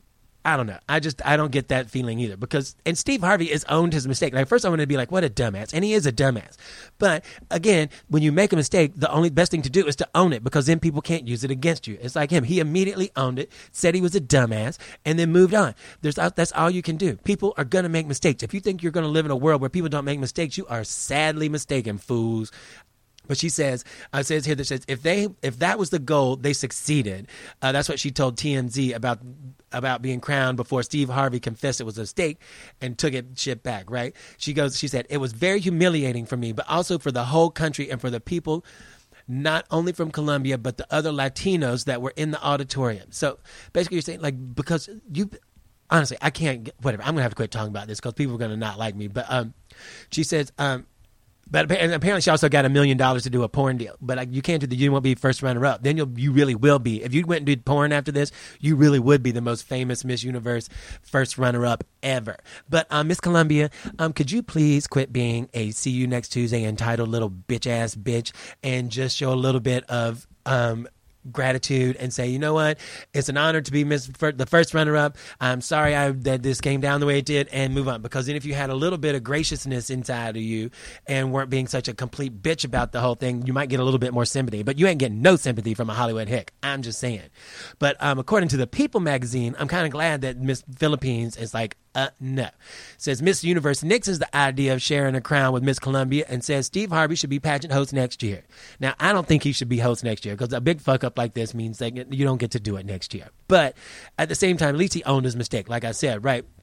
I don't know. I just, I don't get that feeling either, because, and Steve Harvey has owned his mistake. Like, first I want to be like, what a dumbass. And he is a dumbass. But again, when you make a mistake, the only best thing to do is to own it, because then people can't use it against you. It's like him. He immediately owned it, said he was a dumbass, and then moved on. There's, that's all you can do. People are going to make mistakes. If you think you're going to live in a world where people don't make mistakes, you are sadly mistaken, fools. But she says, uh, says here that says if they if that was the goal, they succeeded. Uh, that's what she told T M Z about about being crowned before Steve Harvey confessed it was a mistake and took it shit back. Right? She goes. She said it was very humiliating for me, but also for the whole country and for the people, not only from Colombia but the other Latinos that were in the auditorium. So basically, you're saying like because you. Honestly, I can't. Whatever. I'm gonna have to quit talking about this because people are gonna not like me. But um, she says um. But apparently she also got a million dollars to do a porn deal. But like, you can't do the, you won't be first runner up. Then you'll, you really will be. If you went and did porn after this, you really would be the most famous Miss Universe first runner up ever. But um, Miss Columbia, um, could you please quit being a see you next Tuesday entitled little bitch ass bitch and just show a little bit of um gratitude and say, you know what, it's an honor to be Miss the first runner-up. I'm sorry I, that this came down the way it did, and move on. Because then if you had a little bit of graciousness inside of you and weren't being such a complete bitch about the whole thing, you might get a little bit more sympathy. But you ain't getting no sympathy from a Hollywood hick. I'm just saying. But um, according to the People magazine, I'm kind of glad that Miss Philippines is like, Uh, no. Says Miss Universe nixes the idea of sharing a crown with Miss Columbia and says Steve Harvey should be pageant host next year. Now, I don't think he should be host next year, because a big fuck up like this means that you don't get to do it next year. But at the same time, at least he owned his mistake, like I said, right?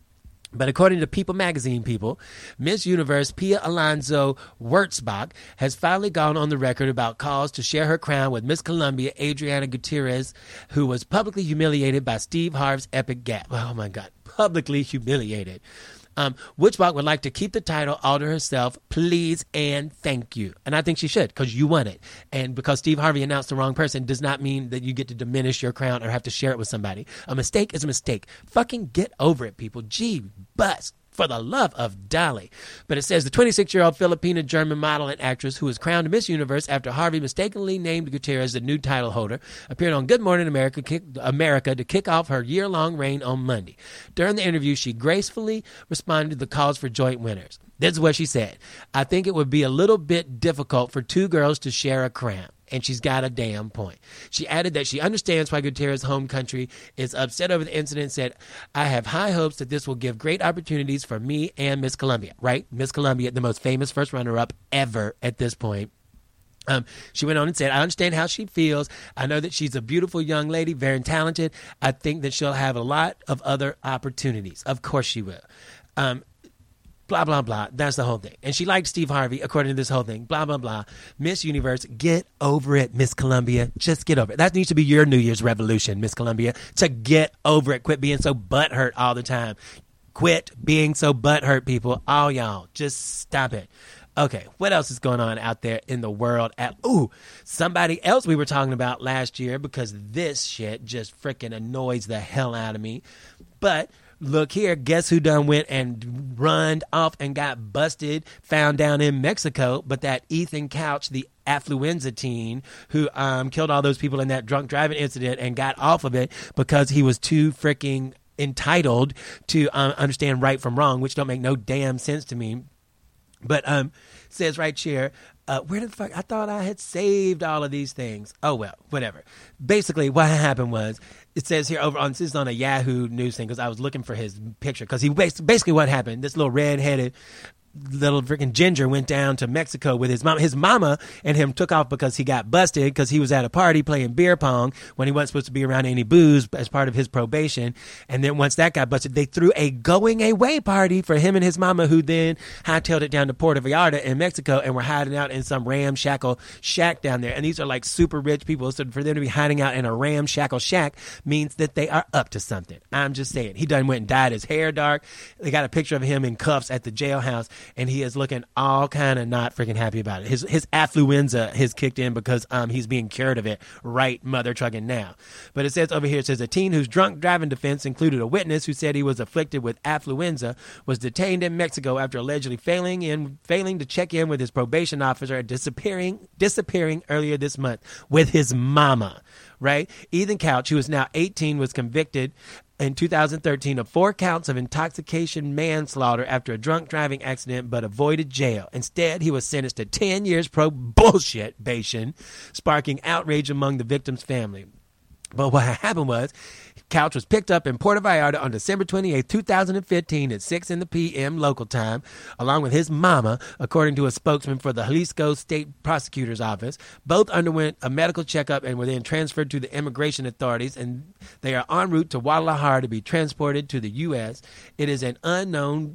But according to People magazine people, Miss Universe Pia Alonso Wurtzbach has finally gone on the record about calls to share her crown with Miss Colombia Adriana Gutierrez, who was publicly humiliated by Steve Harvey's epic gap. Oh my God, publicly humiliated. Um, Wurtzbach would like to keep the title all to herself, please and thank you. And I think she should, because you won it. And because Steve Harvey announced the wrong person does not mean that you get to diminish your crown or have to share it with somebody. A mistake is a mistake. Fucking get over it, people. Gee, bust. For the love of Dolly. But it says the twenty-six-year-old Filipino-German model and actress who was crowned Miss Universe after Harvey mistakenly named Gutierrez the new title holder appeared on Good Morning America, kick, America to kick off her year-long reign on Monday. During the interview, she gracefully responded to the calls for joint winners. This is what she said. I think it would be a little bit difficult for two girls to share a crown. And she's got a damn point. She added that she understands why Gutierrez's home country is upset over the incident and said, I have high hopes that this will give great opportunities for me and Miss Colombia, right? Miss Colombia, the most famous first runner-up ever at this point. Um, she went on and said, I understand how she feels. I know that she's a beautiful young lady, very talented. I think that she'll have a lot of other opportunities. Of course she will. Um, Blah, blah, blah. That's the whole thing. And she liked Steve Harvey, according to this whole thing. Blah, blah, blah. Miss Universe, get over it, Miss Columbia. Just get over it. That needs to be your New Year's revolution, Miss Columbia, to get over it. Quit being so butthurt all the time. Quit being so butthurt, people. All y'all. Just stop it. Okay, what else is going on out there in the world? At Ooh, somebody else we were talking about last year, because this shit just freaking annoys the hell out of me. But look here, guess who done went and runned off and got busted, found down in Mexico? But that Ethan Couch, the affluenza teen who um, killed all those people in that drunk driving incident and got off of it because he was too freaking entitled to um, understand right from wrong, which don't make no damn sense to me. But um, says right here, uh, where the fuck? I thought I had saved all of these things. Oh, well, whatever. Basically, what happened was, it says here over on, this is on a Yahoo News thing, because I was looking for his picture. Because he basically what happened, this little red-headed little freaking ginger went down to Mexico with his mom. His mama and him took off because he got busted because he was at a party playing beer pong when he wasn't supposed to be around any booze as part of his probation. And then once that got busted, they threw a going away party for him and his mama, who then hightailed it down to Puerto Vallarta in Mexico and were hiding out in some ramshackle shack down there. And these are like super rich people. So for them to be hiding out in a ramshackle shack means that they are up to something. I'm just saying. He done went and dyed his hair dark. They got a picture of him in cuffs at the jailhouse. And he is looking all kind of not freaking happy about it. His his affluenza has kicked in because um he's being cured of it right mother trucking now. But it says over here, it says a teen whose drunk driving defense included a witness who said he was afflicted with affluenza was detained in Mexico after allegedly failing in failing to check in with his probation officer and disappearing disappearing earlier this month with his mama. Right? Ethan Couch, who is now eighteen, was convicted in two thousand thirteen of four counts of intoxication manslaughter after a drunk driving accident, but avoided jail. Instead, he was sentenced to ten years pro bullshit-bation, sparking outrage among the victim's family. But what happened was, Couch was picked up in Puerto Vallarta on December twenty-eighth, two thousand fifteen at six in the p m local time, along with his mama, according to a spokesman for the Jalisco State Prosecutor's Office. Both underwent a medical checkup and were then transferred to the immigration authorities, and they are en route to Guadalajara to be transported to the U S. It is an unknown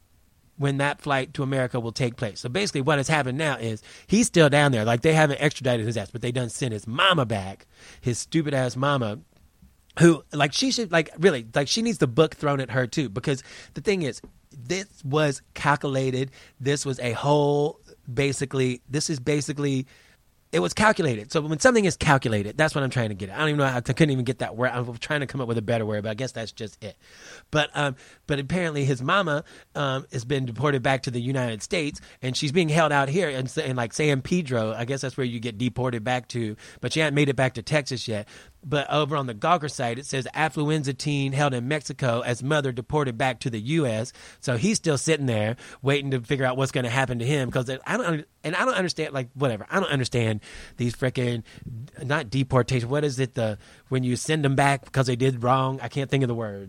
when that flight to America will take place. So basically what has happened now is he's still down there. Like, they haven't extradited his ass, but they done sent his mama back, his stupid ass mama, who, like, she should, like, really, like, she needs the book thrown at her too, because the thing is, this was calculated. This was a whole, basically, this is basically, it was calculated. So when something is calculated, that's what I'm trying to get at. I don't even know how, I couldn't even get that word. I'm trying to come up with a better word, but I guess that's just it. But um, but apparently his mama um, has been deported back to the United States, and she's being held out here in, in like San Pedro. I guess that's where you get deported back to, but she hasn't made it back to Texas yet. But over on the Gawker site, it says affluenza teen held in Mexico as mother deported back to the U S. So he's still sitting there waiting to figure out what's going to happen to him, because I don't, and I don't understand, like, whatever. I don't understand these freaking, not deportation. What is it? The when you send them back because they did wrong? I can't think of the word.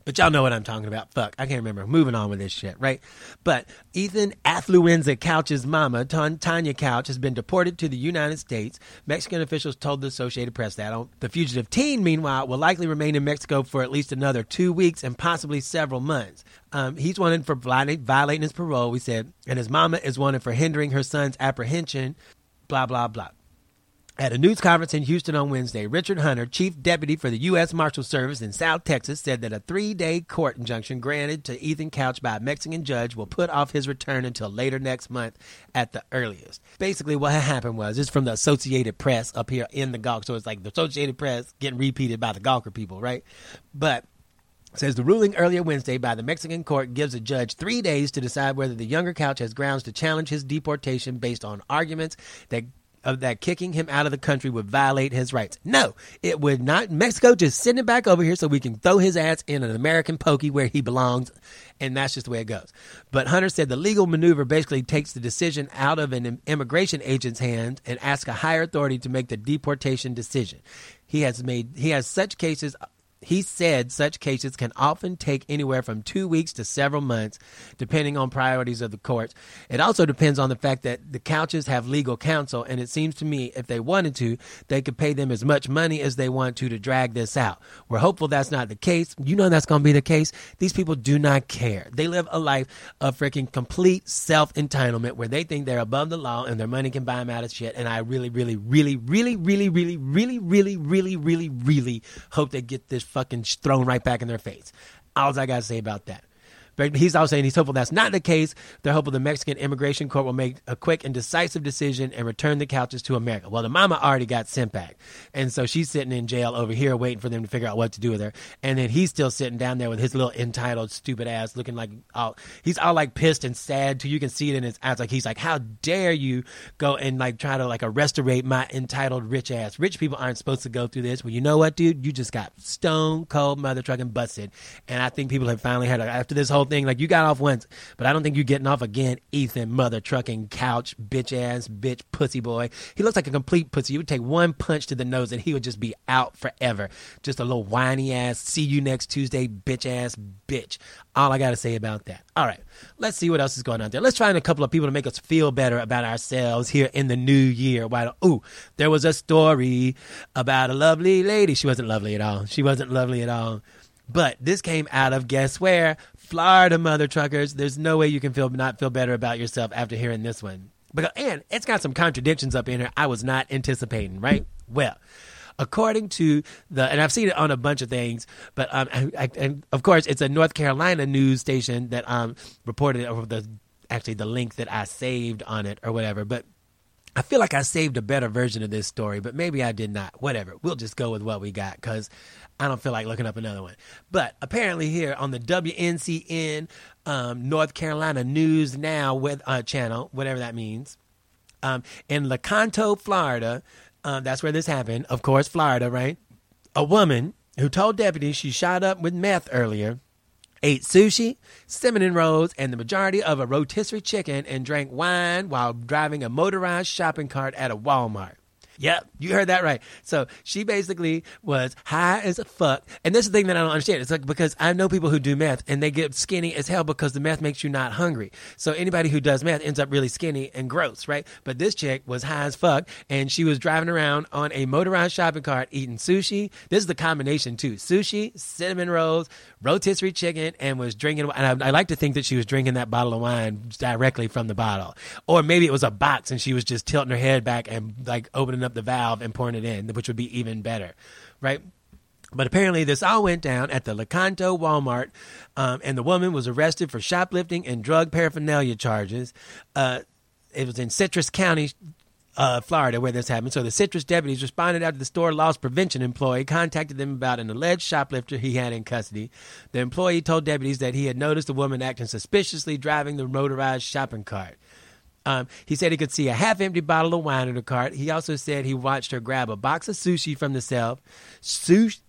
But y'all know what I'm talking about. Fuck, I can't remember. Moving on with this shit, right? But Ethan Affluenza Couch's mama, Tanya Couch, has been deported to the United States. Mexican officials told the Associated Press that. The fugitive teen, meanwhile, will likely remain in Mexico for at least another two weeks and possibly several months. Um, he's wanted for violating his parole, we said, and his mama is wanted for hindering her son's apprehension, blah, blah, blah. At a news conference in Houston on Wednesday, Richard Hunter, chief deputy for the U S Marshal Service in South Texas, said that a three-day court injunction granted to Ethan Couch by a Mexican judge will put off his return until later next month at the earliest. Basically, what happened was, it's from the Associated Press up here in the Gawker, so it's like the Associated Press getting repeated by the Gawker people, right? But says the ruling earlier Wednesday by the Mexican court gives a judge three days to decide whether the younger Couch has grounds to challenge his deportation based on arguments that of that kicking him out of the country would violate his rights. No, it would not. Mexico just send him back over here so we can throw his ass in an American pokey where he belongs, and that's just the way it goes. But Hunter said the legal maneuver basically takes the decision out of an immigration agent's hands and asks a higher authority to make the deportation decision. He has made he has such cases. He said such cases can often take anywhere from two weeks to several months, depending on priorities of the courts. It also depends on the fact that the Couches have legal counsel, and it seems to me if they wanted to, they could pay them as much money as they want to to drag this out. We're hopeful that's not the case. You know that's going to be the case. These people do not care. They live a life of freaking complete self-entitlement where they think they're above the law and their money can buy them out of shit, and I really, really, really, really, really, really, really, really, really, really, really hope they get this fucking thrown right back in their face. All I got to say about that. But he's also saying he's hopeful that's not the case. They're hopeful the Mexican immigration court will make a quick and decisive decision and return the Couches to America. Well, the mama already got sent back. And so she's sitting in jail over here waiting for them to figure out what to do with her. And then he's still sitting down there with his little entitled stupid ass looking like all, he's all like pissed and sad too. You can see it in his eyes. Like he's like, how dare you go and like try to like arrestorate my entitled rich ass. Rich people aren't supposed to go through this. Well, you know what, dude? You just got stone cold mother trucking busted. And I think people have finally had, after this whole thing, like you got off once, but I don't think you're getting off again, Ethan mother trucking Couch bitch ass bitch pussy boy. He looks like a complete pussy. You would take one punch to the nose and he would just be out forever. Just a little whiny ass, see you next Tuesday bitch ass bitch. All I got to say about that. All right, let's see what else is going on there. Let's try in a couple of people to make us feel better about ourselves here in the new year. Why? Ooh, there was a story about a lovely lady. She wasn't lovely at all. She wasn't lovely at all. But this came out of, guess where? Florida, mother truckers. There's no way you can feel not feel better about yourself after hearing this one. Because, and it's got some contradictions up in here I was not anticipating, right? Well, according to the, and I've seen it on a bunch of things, but um, I, I, and of course, it's a North Carolina news station that um reported it over the, actually the link that I saved on it or whatever. But I feel like I saved a better version of this story, but maybe I did not. Whatever. We'll just go with what we got because I don't feel like looking up another one. But apparently here on the W N C N um, North Carolina News Now with uh, channel, whatever that means, um, in Lecanto, Florida, uh, that's where this happened. Of course, Florida, right? A woman who told deputies she shot up with meth earlier ate sushi, cinnamon rolls, and the majority of a rotisserie chicken and drank wine while driving a motorized shopping cart at a Walmart. Yep, you heard that right. So she basically was high as a fuck. And this is the thing that I don't understand. It's like because I know people who do meth and they get skinny as hell because the meth makes you not hungry. So anybody who does meth ends up really skinny and gross, right? But this chick was high as fuck and she was driving around on a motorized shopping cart eating sushi. This is the combination too. Sushi, cinnamon rolls, rotisserie chicken, and was drinking. And I, I like to think that she was drinking that bottle of wine directly from the bottle. Or maybe it was a box and she was just tilting her head back and like opening up the valve and pouring it in, which would be even better, right? But apparently this all went down at the Lecanto Walmart, um, and the woman was arrested for shoplifting and drug paraphernalia charges. Uh, it was in Citrus County, uh, Florida, where this happened. So the Citrus deputies responded after the store loss prevention employee contacted them about an alleged shoplifter he had in custody. The employee told deputies that he had noticed the woman acting suspiciously driving the motorized shopping cart. Um, he said he could see a half-empty bottle of wine in her cart. He also said he watched her grab a box of sushi from the shelf, sushi,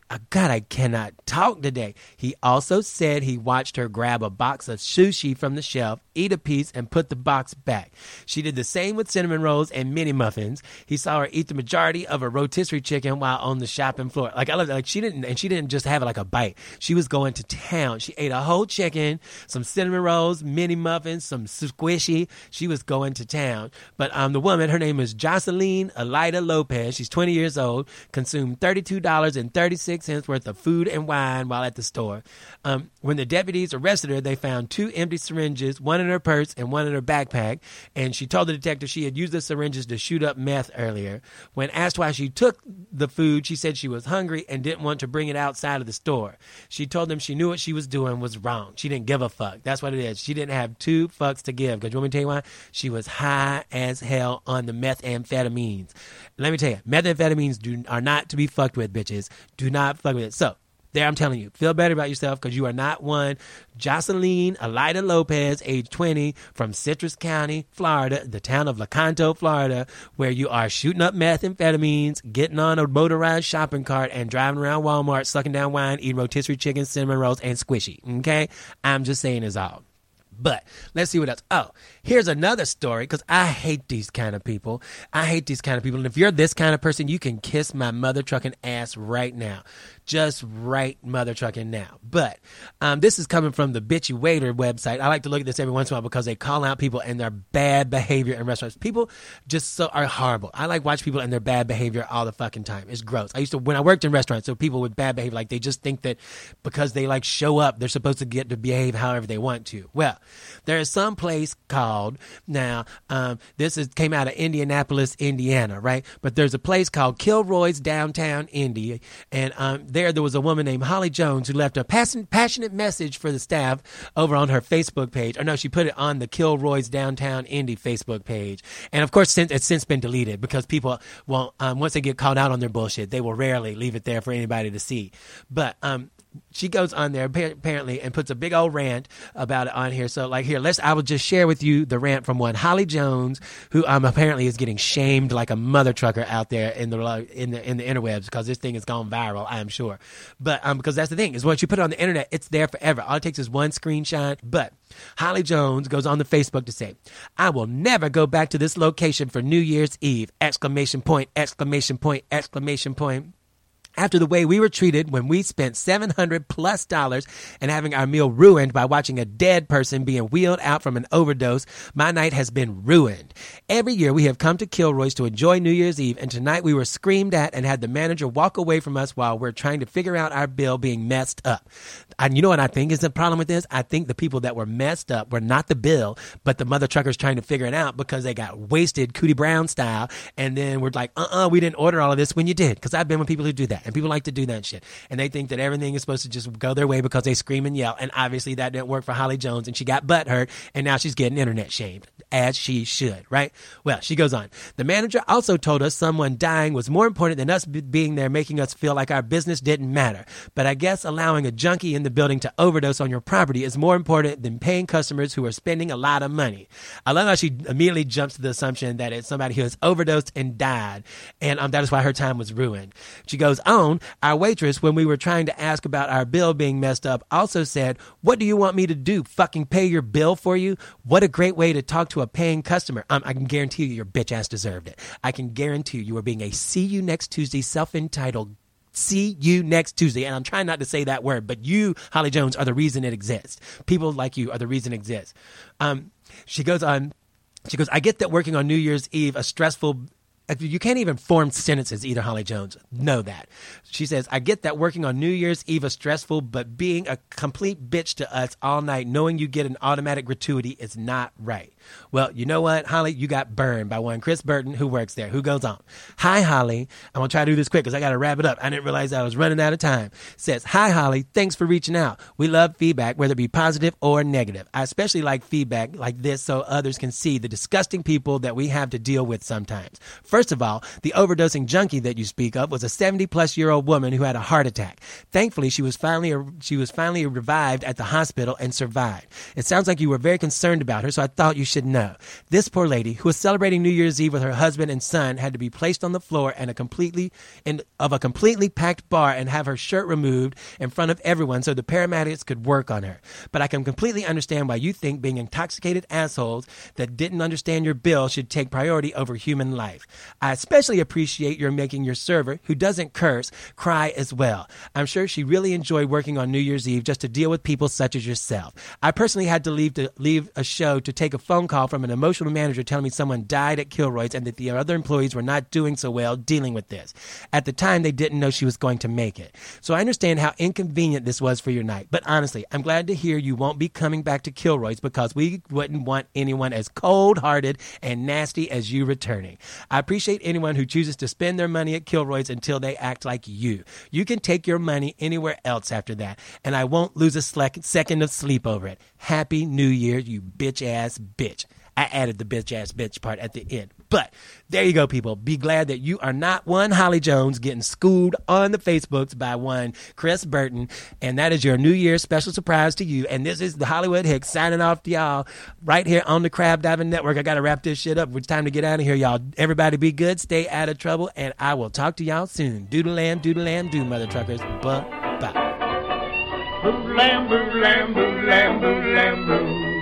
Oh, God, I cannot talk today. He also said he watched her grab a box of sushi from the shelf, eat a piece, and put the box back. She did the same with cinnamon rolls and mini muffins. He saw her eat the majority of a rotisserie chicken while on the shopping floor. Like, I love that. Like, she didn't, and she didn't just have it like a bite. She was going to town. She ate a whole chicken, some cinnamon rolls, mini muffins, some squishy. She was going to town. But um, the woman, her name is Jocelyn Elida Lopez. She's twenty years old, consumed thirty-two dollars and thirty-six cents worth of food and wine while at the store. Um, when the deputies arrested her, they found two empty syringes, one in her purse and one in her backpack, and she told the detective she had used the syringes to shoot up meth earlier. When asked why she took the food, she said she was hungry and didn't want to bring it outside of the store. She told them she knew what she was doing was wrong. She didn't give a fuck. That's what it is. She didn't have two fucks to give. Because you want me to tell you why? She was high as hell on the methamphetamines. Let me tell you, methamphetamines do, are not to be fucked with, bitches. Do not fuck with it. So, there, I'm telling you, feel better about yourself because you are not one. Jocelyn Elida Lopez, age twenty, from Citrus County, Florida, the town of Lecanto, Florida, where you are shooting up methamphetamines, getting on a motorized shopping cart, and driving around Walmart, sucking down wine, eating rotisserie chicken, cinnamon rolls, and squishy. Okay? I'm just saying it's all. But let's see what else. Oh, here's another story because I hate these kind of people. I hate these kind of people. And if you're this kind of person, you can kiss my mother trucking ass right now. Just right mother trucking now. But um, this is coming from the Bitchy Waiter website. I like to look at this every once in a while because they call out people and their bad behavior in restaurants. People just so are horrible. I like watch people and their bad behavior all the fucking time. It's gross. I used to, when I worked in restaurants, so people with bad behavior, like they just think that because they like show up, they're supposed to get to behave however they want to. Well, there is some place called, now, um, this is, came out of Indianapolis, Indiana, right? But there's a place called Kilroy's Downtown Indy, and um, there, there was a woman named Holly Jones who left a passion, passionate message for the staff over on her Facebook page. Or no, she put it on the Kilroy's Downtown Indy Facebook page. And of course, since, it's since been deleted because people, well, um, once they get called out on their bullshit, they will rarely leave it there for anybody to see. But um, she goes on there apparently and puts a big old rant about it on here. So like here, let's, I will just share with you the rant from one Holly Jones, who um, apparently is getting shamed like a mother trucker out there in the, in the, in the interwebs because this thing has gone viral, I am sure. But um, because that's the thing is once you put it on the internet, it's there forever. All it takes is one screenshot. But Holly Jones goes on the Facebook to say, I will never go back to this location for New Year's Eve, exclamation point, exclamation point, exclamation point. After the way we were treated when we spent seven hundred plus dollars and having our meal ruined by watching a dead person being wheeled out from an overdose, my night has been ruined. Every year we have come to Kilroy's to enjoy New Year's Eve, and tonight we were screamed at and had the manager walk away from us while we're trying to figure out our bill being messed up. And you know what I think is the problem with this? I think the people that were messed up were not the bill, but the mother truckers trying to figure it out because they got wasted Cootie Brown style, and then we're like, uh-uh, we didn't order all of this when you did, because I've been with people who do that. And people like to do that shit. And they think that everything is supposed to just go their way because they scream and yell. And obviously that didn't work for Holly Jones. And she got butthurt. And now she's getting internet shamed. As she should, right? Well, she goes on. The manager also told us someone dying was more important than us being there, making us feel like our business didn't matter. But I guess allowing a junkie in the building to overdose on your property is more important than paying customers who are spending a lot of money. I love how she immediately jumps to the assumption that it's somebody who has overdosed and died. And um, that is why her time was ruined. She goes on. Our waitress, when we were trying to ask about our bill being messed up, also said, what do you want me to do? Fucking pay your bill for you? What a great way to talk to a paying customer. Um, I can guarantee you your bitch ass deserved it. I can guarantee you you were being a see you next Tuesday self-entitled see you next Tuesday. And I'm trying not to say that word, but you, Holly Jones, are the reason it exists. People like you are the reason it exists. Um, she goes on, she goes, I get that working on New Year's Eve, a stressful You can't even form sentences either, Holly Jones. Know that. She says, I get that working on New Year's Eve is stressful, but being a complete bitch to us all night, knowing you get an automatic gratuity is not right. Well, you know what, Holly? You got burned by one Chris Burton who works there. Who goes on? Hi, Holly. I'm going to try to do this quick because I got to wrap it up. I didn't realize I was running out of time. Says, hi, Holly. Thanks for reaching out. We love feedback, whether it be positive or negative. I especially like feedback like this so others can see the disgusting people that we have to deal with sometimes. First of all, the overdosing junkie that you speak of was a seventy-plus-year-old woman who had a heart attack. Thankfully, she was finally she was finally revived at the hospital and survived. It sounds like you were very concerned about her, so I thought you should know. This poor lady, who was celebrating New Year's Eve with her husband and son, had to be placed on the floor in a completely in, of a completely packed bar and have her shirt removed in front of everyone so the paramedics could work on her. But I can completely understand why you think being intoxicated assholes that didn't understand your bill should take priority over human life. I especially appreciate your making your server, who doesn't curse, cry as well. I'm sure she really enjoyed working on New Year's Eve just to deal with people such as yourself. I personally had to leave to leave a show to take a phone call from an emotional manager telling me someone died at Kilroy's and that the other employees were not doing so well dealing with this. At the time, they didn't know she was going to make it. So I understand how inconvenient this was for your night. But honestly, I'm glad to hear you won't be coming back to Kilroy's, because we wouldn't want anyone as cold-hearted and nasty as you returning. I appreciate anyone who chooses to spend their money at Kilroy's until they act like you. You can take your money anywhere else after that, and I won't lose a second of sleep over it. Happy New Year, you bitch-ass bitch. I added the bitch-ass bitch part at the end. But there you go, people. Be glad that you are not one Holly Jones getting schooled on the Facebooks by one Chris Burton. And that is your New Year's special surprise to you. And this is the Hollywood Hick signing off to y'all right here on the Crab Diving Network. I got to wrap this shit up. It's time to get out of here, y'all. Everybody be good. Stay out of trouble. And I will talk to y'all soon. Doodle lamb, doodle lamb, do, mother truckers. Bye-bye. Boo lamb, boo lamb, boo lamb, boo lamb, boo.